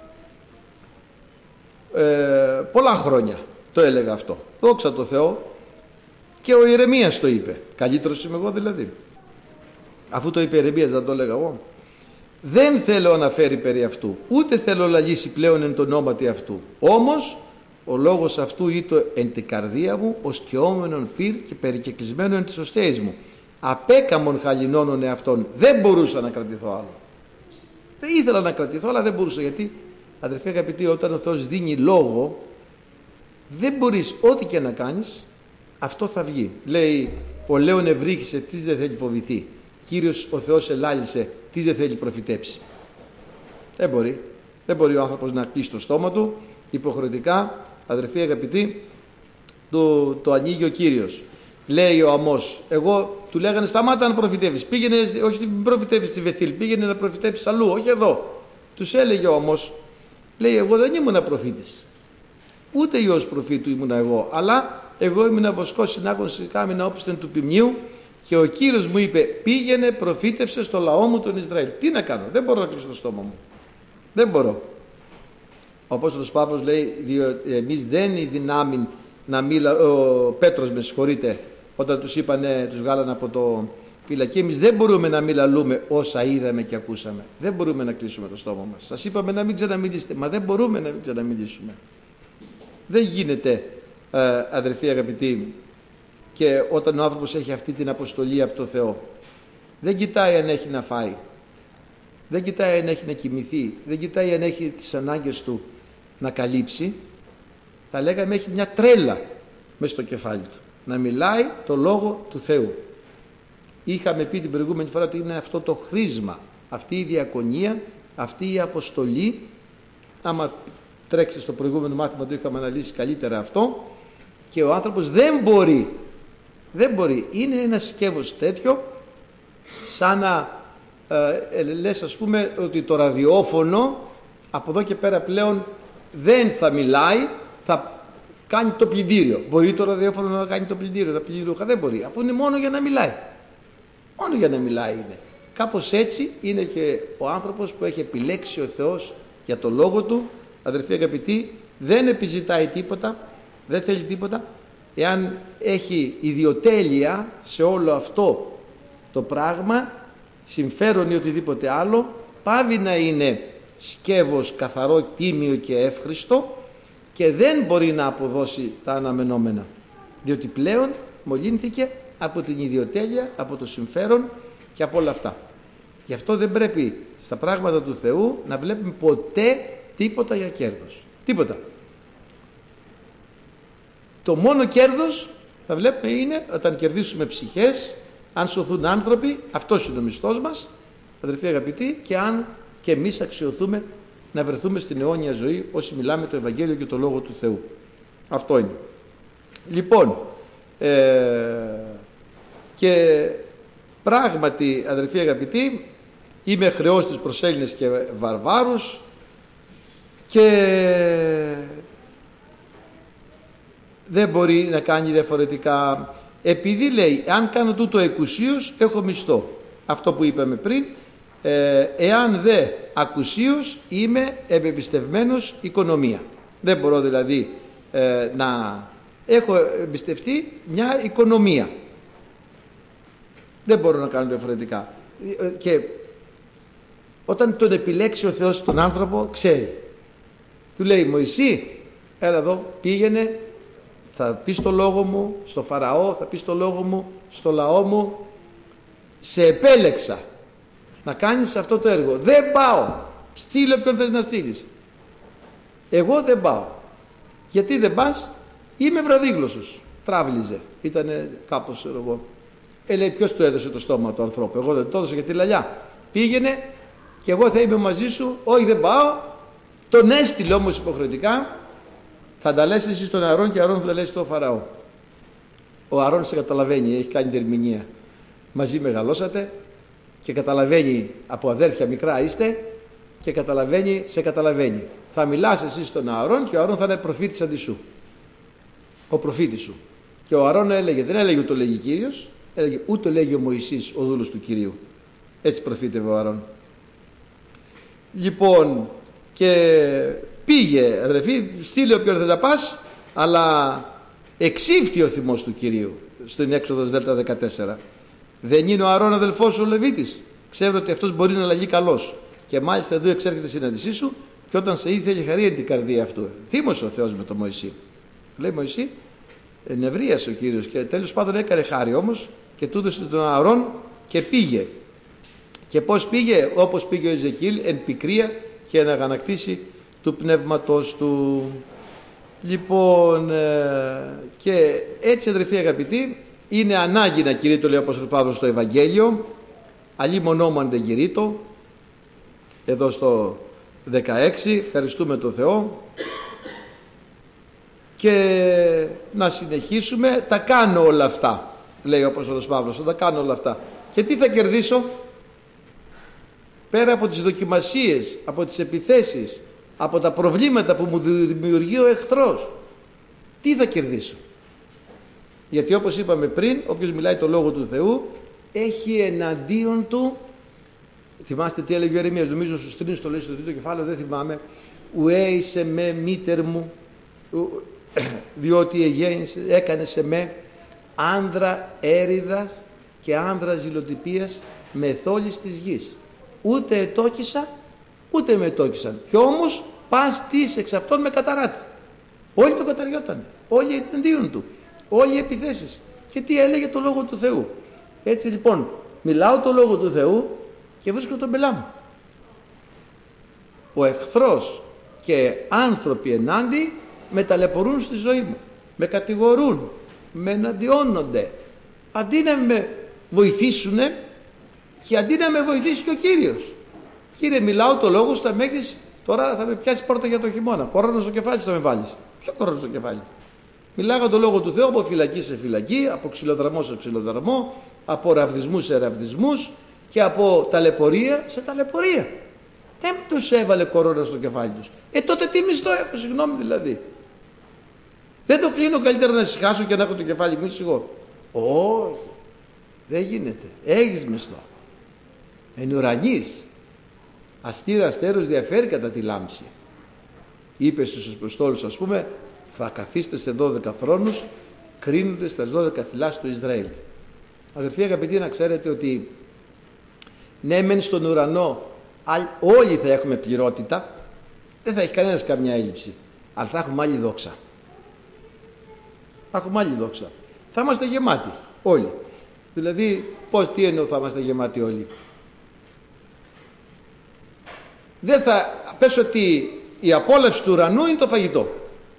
Πολλά χρόνια το έλεγα αυτό. Δόξα τω Θεώ. Και ο Ιερεμίας το είπε. Καλύτερος είμαι εγώ δηλαδή? Αφού το είπε Ιερεμίας, δεν το έλεγα εγώ? Δεν θέλω να φέρει περί αυτού, ούτε θέλω λαλήσει πλέον εν το ονόματι αυτού. Όμως ο λόγος αυτού ήτο εν την καρδία μου, ως καιόμενον πυρ και περικεκλεισμένο εν τις οστέες μου. Απέκαμον χαλινώνων εαυτόν. Δεν μπορούσα να κρατηθώ άλλο. Δεν ήθελα να κρατηθώ, αλλά δεν μπορούσα. Γιατί, αδερφοί αγαπητοί, όταν ο Θεός δίνει λόγο, δεν μπορείς ό,τι και να κάνεις, αυτό θα βγει. Λέει, ο Λέων ευρύχησε, τι δεν θέλει φοβηθεί. Κύριος ο Θεός ελάλησε, τι δεν θέλει προφητέψει. Δεν μπορεί. Δεν μπορεί ο άνθρωπος να κλείσει το στόμα του. Υποχρεωτικά, αδερφοί αγαπητοί, το ανοίγει ο Κύριος. Λέει ο Αμώς, εγώ του λέγανε σταμάτα να προφητεύεις. Πήγαινε, όχι να προφητεύεις στη Βεθήλ, πήγαινε να προφητεύεις αλλού, όχι εδώ. Τους έλεγε ο Αμώς, λέει, εγώ δεν ήμουνα προφήτης. Ούτε ιός προφήτου ήμουνα εγώ, αλλά εγώ ήμουνα βοσκός συνάγων κάμινα όπισθεν του ποιμνίου και ο Κύριος μου είπε, πήγαινε προφήτευσε στο λαό μου τον Ισραήλ. Τι να κάνω, δεν μπορώ να κλείσω το στόμα μου. Δεν μπορώ. Ο Απόστολος Παύλος λέει, εμείς δεν είναι δυνάμει να μίλα, ο Πέτρος με συγχωρείτε, όταν τους είπανε, τους βγάλανε από το φυλακή, εμείς δεν μπορούμε να μην λαλούμε όσα είδαμε και ακούσαμε. Δεν μπορούμε να κλείσουμε το στόμα μας. Σας είπαμε να μην ξαναμιλήσετε, μα δεν μπορούμε να μην ξαναμιλήσουμε. Δεν γίνεται, αδερφοί αγαπητοί, και όταν ο άνθρωπος έχει αυτή την αποστολή από το Θεό, δεν κοιτάει αν έχει να φάει, δεν κοιτάει αν έχει να κοιμηθεί, δεν κοιτάει αν έχει τις ανάγκες του να καλύψει. Θα λέγαμε έχει μια τρέλα μέσα στο κεφάλι του, να μιλάει το λόγο του Θεού. Είχαμε πει την προηγούμενη φορά ότι είναι αυτό το χρήσμα αυτή η διακονία, αυτή η αποστολή. Άμα τρέξει στο προηγούμενο μάθημα το είχαμε αναλύσει καλύτερα αυτό. Και ο άνθρωπος δεν μπορεί, είναι ένα σκεύος τέτοιο, σαν να λες ας πούμε ότι το ραδιόφωνο από εδώ και πέρα πλέον δεν θα μιλάει, θα κάνει το πλυντήριο. Μπορεί το ραδιόφωνο να κάνει το πλυντήριο, να πλυντήριο, δεν μπορεί, αφού είναι μόνο για να μιλάει. Μόνο για να μιλάει είναι. Κάπως έτσι είναι και ο άνθρωπος που έχει επιλέξει ο Θεός για το λόγο του. Αδερφοί αγαπητοί, δεν επιζητάει τίποτα, δεν θέλει τίποτα. Εάν έχει ιδιοτέλεια σε όλο αυτό το πράγμα, συμφέρον ή οτιδήποτε άλλο, πάβει να είναι σκεύος καθαρό, τίμιο και εύχριστο και δεν μπορεί να αποδώσει τα αναμενόμενα, διότι πλέον μολύνθηκε από την ιδιοτέλεια, από το συμφέρον και από όλα αυτά. Γι' αυτό δεν πρέπει στα πράγματα του Θεού να βλέπουμε ποτέ τίποτα για κέρδος. Τίποτα. Το μόνο κέρδος θα βλέπουμε είναι όταν κερδίσουμε ψυχές, αν σωθούν άνθρωποι, αυτός είναι ο μισθός μας, αδερφοί αγαπητοί, και αν και εμείς αξιωθούμε να βρεθούμε στην αιώνια ζωή όσοι μιλάμε το Ευαγγέλιο και το Λόγο του Θεού. Αυτό είναι. Λοιπόν, και πράγματι αδερφοί αγαπητοί, είμαι χρεός τους προς Έλληνες και βαρβάρους και δεν μπορεί να κάνει διαφορετικά, επειδή λέει αν κάνω τούτο εκουσίως έχω μισθό, αυτό που είπαμε πριν. Εάν δε ακουσίως είμαι εμπιστευμένος οικονομία. Δεν μπορώ δηλαδή να έχω εμπιστευτεί μια οικονομία, δεν μπορώ να κάνω διαφορετικά. Και όταν τον επιλέξει ο Θεός τον άνθρωπο, ξέρει, του λέει Μωυσή, έλα εδώ, πήγαινε, θα πεις το λόγο μου στο Φαραώ, θα πεις το λόγο μου στο λαό μου, σε επέλεξα να κάνεις αυτό το έργο, δεν πάω, στείλε όποιον θες να στείλεις, εγώ δεν πάω. Γιατί δεν πας? Είμαι βραδίγλωσσος. Τράβλιζε, ήτανε κάπως εγώ. Λέει ποιος του έδωσε το στόμα του ανθρώπου? Εγώ δεν το έδωσα για τη λαλιά. Πήγαινε και εγώ θα είμαι μαζί σου. Όχι, δεν πάω. Τον έστειλε όμως υποχρεωτικά. Θα τα λες εσύ στον Αρών και ο Αρών θα τα λες στον Φαραώ. Ο Αρών σε καταλαβαίνει, έχει κάνει την ερμηνεία. Μαζί μεγαλώσατε και καταλαβαίνει, από αδέρφια μικρά είστε και καταλαβαίνει, σε καταλαβαίνει. Θα μιλάς εσύ στον Αρών και ο Αρών θα είναι προφήτης αντί σου. Ο προφήτης σου. Και ο Αρών έλεγε, δεν έλεγε ούτω λέγει Κύριος, έλεγε ούτω λέγει ο Μωυσής, ο δούλος του Κυρίου. Έτσι προφήτευε ο Αρών. Λοιπόν, και πήγε, αδερφοί, στείλε όποιον θέλει να πας, αλλά εξήφθη ο θυμός του Κυρίου στην Έξοδος Δέλτα 14. Δεν είναι ο Αρών αδελφός σου ο Λεβίτης? Ξέρω ότι αυτός μπορεί να αλλαγεί καλός. Και μάλιστα εδώ εξέρχεται η συνάντησή σου και όταν σε είδε είχε χαρεί την καρδία αυτού. Θύμωσε ο Θεός με τον Μωυσή. Λέει Μωυσή, νευρίασε ο Κύριος και τέλος πάντων έκανε χάρη όμως και του έδωσε τον Αρών και πήγε. Και πώς πήγε? Όπως πήγε ο Εζεκίλ, εν πικρία και εν αγανακτήσει του πνεύματος του. Λοιπόν, και έτσι αδερφοί αγαπητοί, είναι ανάγκη να κηρύττω, λέει ο Απόστολος Παύλος, στο Ευαγγέλιο, αλλή μονόμαν δεν κηρύττω, εδώ στο 16, ευχαριστούμε τον Θεό, και να συνεχίσουμε, τα κάνω όλα αυτά, λέει ο Απόστολος Παύλος, θα τα κάνω όλα αυτά. Και τι θα κερδίσω? Πέρα από τις δοκιμασίες, από τις επιθέσεις, από τα προβλήματα που μου δημιουργεί ο εχθρός, τι θα κερδίσω? Γιατί όπως είπαμε πριν, όποιος μιλάει το Λόγο του Θεού έχει εναντίον του, θυμάστε τι έλεγε ο Ιερεμίας, νομίζω στους 3 το λέει στο 3ο κεφάλαιο, δεν θυμάμαι, ουέ είσαι με μήτερ μου, διότι έκανε σε με άνδρα έρηδας και άνδρα ζηλοτυπίας μεθόλης της γης. Ούτε ετόκισα, ούτε με ετόκισαν. Και όμως πας τις εξ αυτών με καταράτη. Όλοι το καταριόταν, όλοι εναντίον του, όλοι οι επιθέσεις. Και τι έλεγε? το Λόγο του Θεού. Έτσι λοιπόν, μιλάω το Λόγο του Θεού και βρίσκω τον πελά μου. Ο εχθρός και άνθρωποι ενάντι με ταλαιπωρούν στη ζωή μου, με κατηγορούν, με εναντιώνονται. Αντί να με βοηθήσουνε, και αντί να με βοηθήσει και ο Κύριος, Κύριε, μιλάω το λόγο σου, θα με έχεις, τώρα θα με πιάσει πόρτα για το χειμώνα. Κορώνα στο κεφάλι σου θα με βάλεις. Ποιο κορώνα στο κεφάλι? Μιλάγα το λόγο του Θεού από φυλακή σε φυλακή, από ξυλοδαρμό σε ξυλοδαρμό, από ραβδισμούς σε ραβδισμούς και από ταλαιπωρία σε ταλαιπωρία. Δεν τους έβαλε κορώνα στο κεφάλι τους. Τότε τι μισθό έχω, συγγνώμη δηλαδή? Δεν το κλείνω, καλύτερα να συγχάσω και να έχω το κεφάλι μου ήσυχο? Όχι, δεν γίνεται. Έχεις μισθό. Εν ουρανής αστήρα αστέρος διαφέρει κατά τη λάμψη. Είπε στους Αποστόλους, ας πούμε, θα καθίστε σε 12 θρόνους, κρίνονται στα 12 φυλάς του Ισραήλ. Αδερφοί αγαπητοί, να ξέρετε ότι ναι μεν στον ουρανό όλοι θα έχουμε πληρότητα, δεν θα έχει κανένας καμιά έλλειψη, αλλά θα έχουμε άλλη δόξα. Θα έχουμε άλλη δόξα. Θα είμαστε γεμάτοι όλοι. Δηλαδή, τι εννοώ θα είμαστε γεμάτοι όλοι? Δεν θα πες ότι η απόλαυση του ουρανού είναι το φαγητό.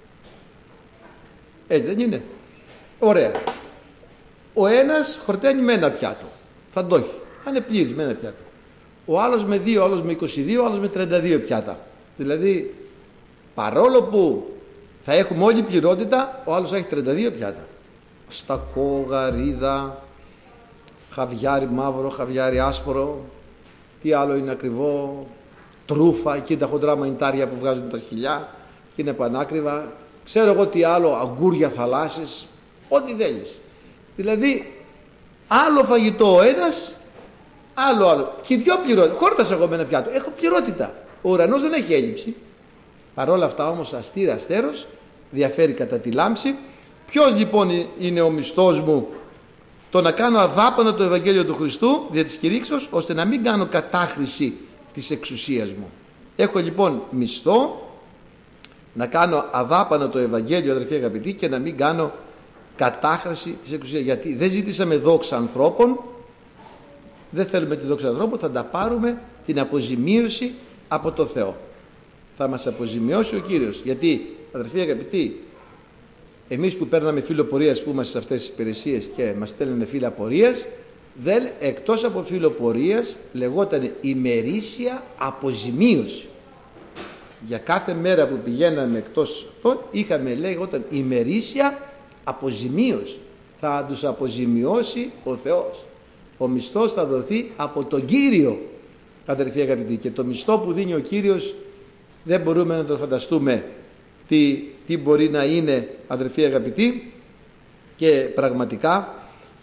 Έτσι δεν είναι? Ωραία. Ο ένας χορταίνει με ένα πιάτο. Θα το έχει. Θα είναι πλήρης με ένα πιάτο. Ο άλλος με 2, ο άλλος με 22, ο άλλος με 32 πιάτα. Δηλαδή, παρόλο που θα έχουμε όλη πληρότητα, ο άλλος έχει 32 πιάτα. Στακό, γαρίδα, χαβιάρι μαύρο, χαβιάρι άσπρο, τι άλλο είναι ακριβό, τρούφα, εκεί τα χοντρά μανιτάρια που βγάζουν τα σκυλιά και είναι πανάκριβα. Ξέρω εγώ τι άλλο, αγκούρια θαλάσσης, ό,τι θέλεις. Δηλαδή, άλλο φαγητό ο ένας, άλλο. Και δυο πληρότητα. Χόρτασα εγώ με ένα πιάτο. Έχω πληρότητα. Ο ουρανός δεν έχει έλλειψη. Παρ' όλα αυτά όμως αστήρα αστέρος διαφέρει κατά τη λάμψη. Ποιος λοιπόν είναι ο μισθός μου? Το να κάνω αδάπανο το Ευαγγέλιο του Χριστού δια της κηρύξεως, ώστε να μην κάνω κατάχρηση της εξουσίας μου. Έχω λοιπόν μισθό να κάνω αδάπανο το Ευαγγέλιο, αδερφοί αγαπητοί, και να μην κάνω κατάχρηση της εξουσίας. Γιατί δεν ζήτησαμε δόξα ανθρώπων, δεν θέλουμε τη δόξα ανθρώπων, θα τα πάρουμε την αποζημίωση από το Θεό. Θα μας αποζημιώσει ο Κύριος. Γιατί, αδερφοί αγαπητοί, εμείς που παίρναμε φύλλο πορείας, που είμαστε σε αυτές τις υπηρεσίες και μας στέλνανε φύλλα πορείας, εκτός από φύλλο πορείας λεγόταν ημερήσια αποζημίωση. Για κάθε μέρα που πηγαίναμε εκτός αυτών είχαμε, λέγονταν, ημερήσια αποζημίωση. Θα τους αποζημιώσει ο Θεός. Ο μισθός θα δοθεί από τον Κύριο, αδερφοί αγαπητοί, και το μισθό που δίνει ο Κύριος δεν μπορούμε να το φανταστούμε τι μπορεί να είναι, αδερφοί αγαπητοί, και πραγματικά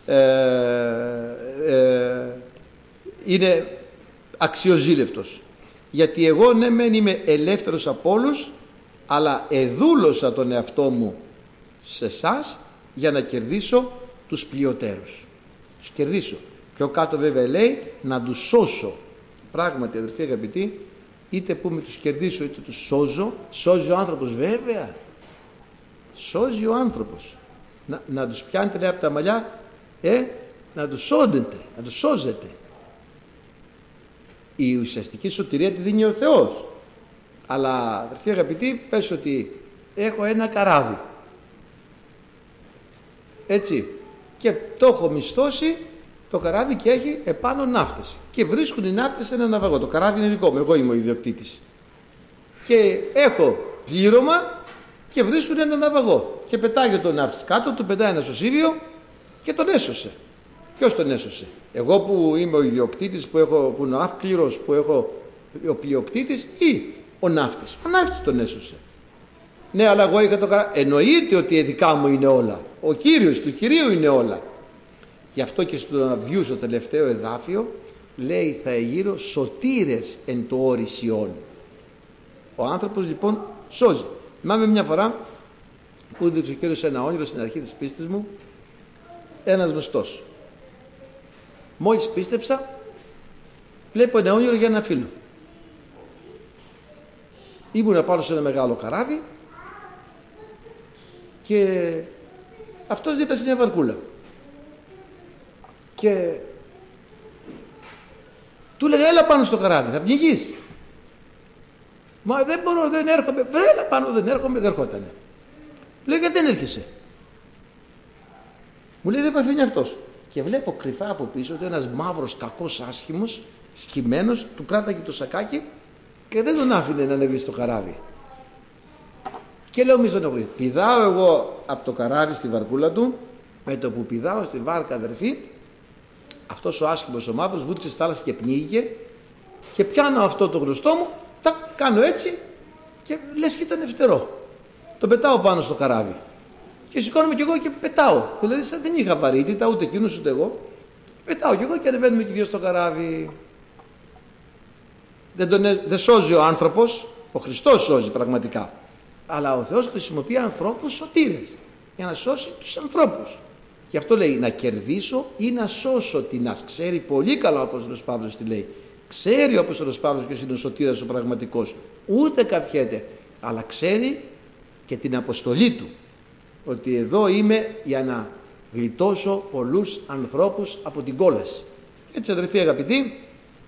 είναι αξιοζήλευτος. Γιατί εγώ ναι μεν είμαι ελεύθερος από όλους, αλλά εδούλωσα τον εαυτό μου σε εσάς για να κερδίσω τους πλειοτέρους. Τους κερδίσω. Πιο κάτω βέβαια λέει να τους σώσω. Πράγματι, αδερφοί αγαπητοί, είτε που με τους κερδίσω είτε τους σώζω, σώζει ο άνθρωπος βέβαια. Σώζει ο άνθρωπος. Να τους πιάνετε, λέει, από τα μαλλιά, να τους σώζετε, να τους σώζετε. Η ουσιαστική σωτηρία τη δίνει ο Θεός. Αλλά, αδερφοί αγαπητοί, πες ότι έχω ένα καράβι. Έτσι. Και το έχω μισθώσει το καράβι και έχει επάνω ναύτες. Και βρίσκουν οι ναύτες σε ένα ναυαγό. Το καράβι είναι δικό μου, εγώ είμαι ο ιδιοκτήτης. Και έχω πλήρωμα και βρίσκουν ένα ναυαγό. Και πετάγει τον ναύτης κάτω, του πετάει ένα σωσίβιο και τον έσωσε. Ποιος τον έσωσε? Εγώ που είμαι ο ιδιοκτήτης, που είναι ο αύκληρος, που έχω ο πλειοκτήτης, ή ο ναύτης? Ο ναύτης τον έσωσε. Ναι, αλλά εγώ είχα το καράβι. Εννοείται ότι δικά μου είναι όλα. Ο Κύριος, του Κυρίου είναι όλα. Γι' αυτό και στον Ναυδιού, στο τελευταίο εδάφιο, λέει θα εγείρω σωτήρες εν το όρισιόν. Ο άνθρωπος λοιπόν σώζει. Θυμάμαι μια φορά που έδειξε ο Κύριος ένα όνειρο στην αρχή της πίστης μου, ένας γνωστός. Μόλις πίστεψα, βλέπω ένα όνειρο για ένα φίλο. Ήμουν πάνω σε ένα μεγάλο καράβι και αυτός δίπλα σε μια βαρκούλα. Και του λέγα έλα πάνω στο καράβι, θα πνιγείς. Μα δεν μπορώ, δεν έρχομαι. Βρέλα πάνω, δεν έρχομαι, δεν ερχότανε. Λέω γιατί δεν έρχεσαι? Μου λέει δεν με αφήνει αυτός. Και βλέπω κρυφά από πίσω ότι ένας μαύρος κακός άσχημος σκυμμένος, του κράταγε το σακάκι και δεν τον άφηνε να ανεβεί στο καράβι. Και λέω μη στον νευρή, πηδάω εγώ από το καράβι στη βαρκούλα του, με το που πηδάω στη βάρκα, αδερφή, αυτός ο άσχημος ο μαύρος βούτυξε στη θάλασσα και πνίγηκε, και πιάνω αυτό το γνωστό μου, τα κάνω έτσι και λες και ήταν φτερό. Το πετάω πάνω στο καράβι και σηκώνομαι κι εγώ και πετάω. Δηλαδή σαν δεν είχα βαρύτητα, ούτε εκείνος ούτε εγώ. Πετάω κι εγώ και ανεβαίνουμε και δύο στο καράβι. Δεν σώζει ο άνθρωπος, ο Χριστός σώζει πραγματικά. Αλλά ο Θεός χρησιμοποιεί ανθρώπους σωτήρες για να σώσει τους ανθρώπους. Γι' αυτό λέει να κερδίσω ή να σώσω την ας. Ξέρει πολύ καλά ο Απόστολος Παύλος τι λέει. Ξέρει ο Απόστολος Παύλος ποιος είναι ο σωτήρας ο πραγματικός. Ούτε καφιέται. Αλλά ξέρει και την αποστολή του. Ότι εδώ είμαι για να γλιτώσω πολλούς ανθρώπους από την κόλαση. Έτσι αδερφοί αγαπητοί,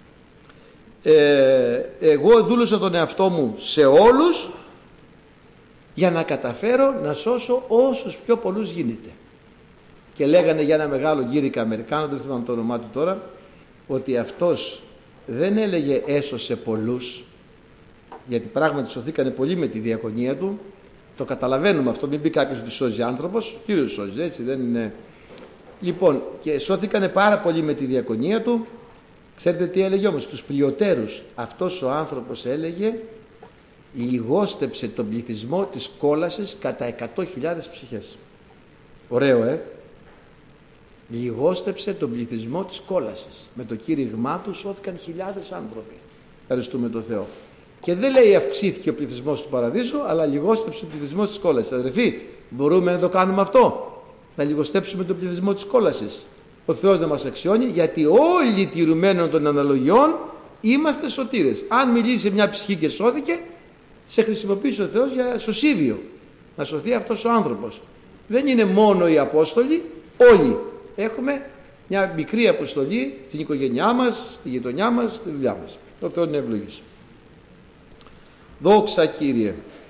εγώ δούλωσα τον εαυτό μου σε όλους για να καταφέρω να σώσω όσους πιο πολλούς γίνεται. Και λέγανε για ένα μεγάλο γκίρικα Αμερικάνο, δεν θυμάμαι το όνομά του τώρα, ότι αυτός δεν έλεγε έσωσε πολλούς, γιατί πράγματι σωθήκανε πολλοί με τη διακονία του. Το καταλαβαίνουμε αυτό, μην πει κάποιος ότι σώζει άνθρωπος, ο Κύριος σώζει, έτσι δεν είναι. Λοιπόν, και σώθηκανε πάρα πολλοί με τη διακονία του. Ξέρετε τι έλεγε όμως, τους πλειοτέρους αυτός ο άνθρωπος έλεγε λιγόστεψε τον πληθυσμό της κόλασης κατά 100.000 ψυχές. Ωραίο, λιγόστεψε τον πληθυσμό της κόλασης. Με το κήρυγμά του σώθηκαν χιλιάδες άνθρωποι. Ευχαριστούμε τον Θεό. Και δεν λέει αυξήθηκε ο πληθυσμός του παραδείσου, αλλά λιγόστεψε ο πληθυσμός της κόλασης. Αδερφοί, μπορούμε να το κάνουμε αυτό, να λιγοστέψουμε τον πληθυσμό της κόλασης. Ο Θεός να μας αξιώνει, γιατί όλοι τηρουμένων των αναλογιών είμαστε σωτήρες. Αν μιλήσει σε μια ψυχή και σώθηκε, σε χρησιμοποιήσει ο Θεός για σωσίβιο, να σωθεί αυτός ο άνθρωπος. Δεν είναι μόνο οι Απόστολοι, όλοι έχουμε μια μικρή αποστολή στην οικογένειά μας, στη γειτονιά μας, στη δουλειά μας. Ο Θεός να ευλογήσει. Δόξα Κύριε.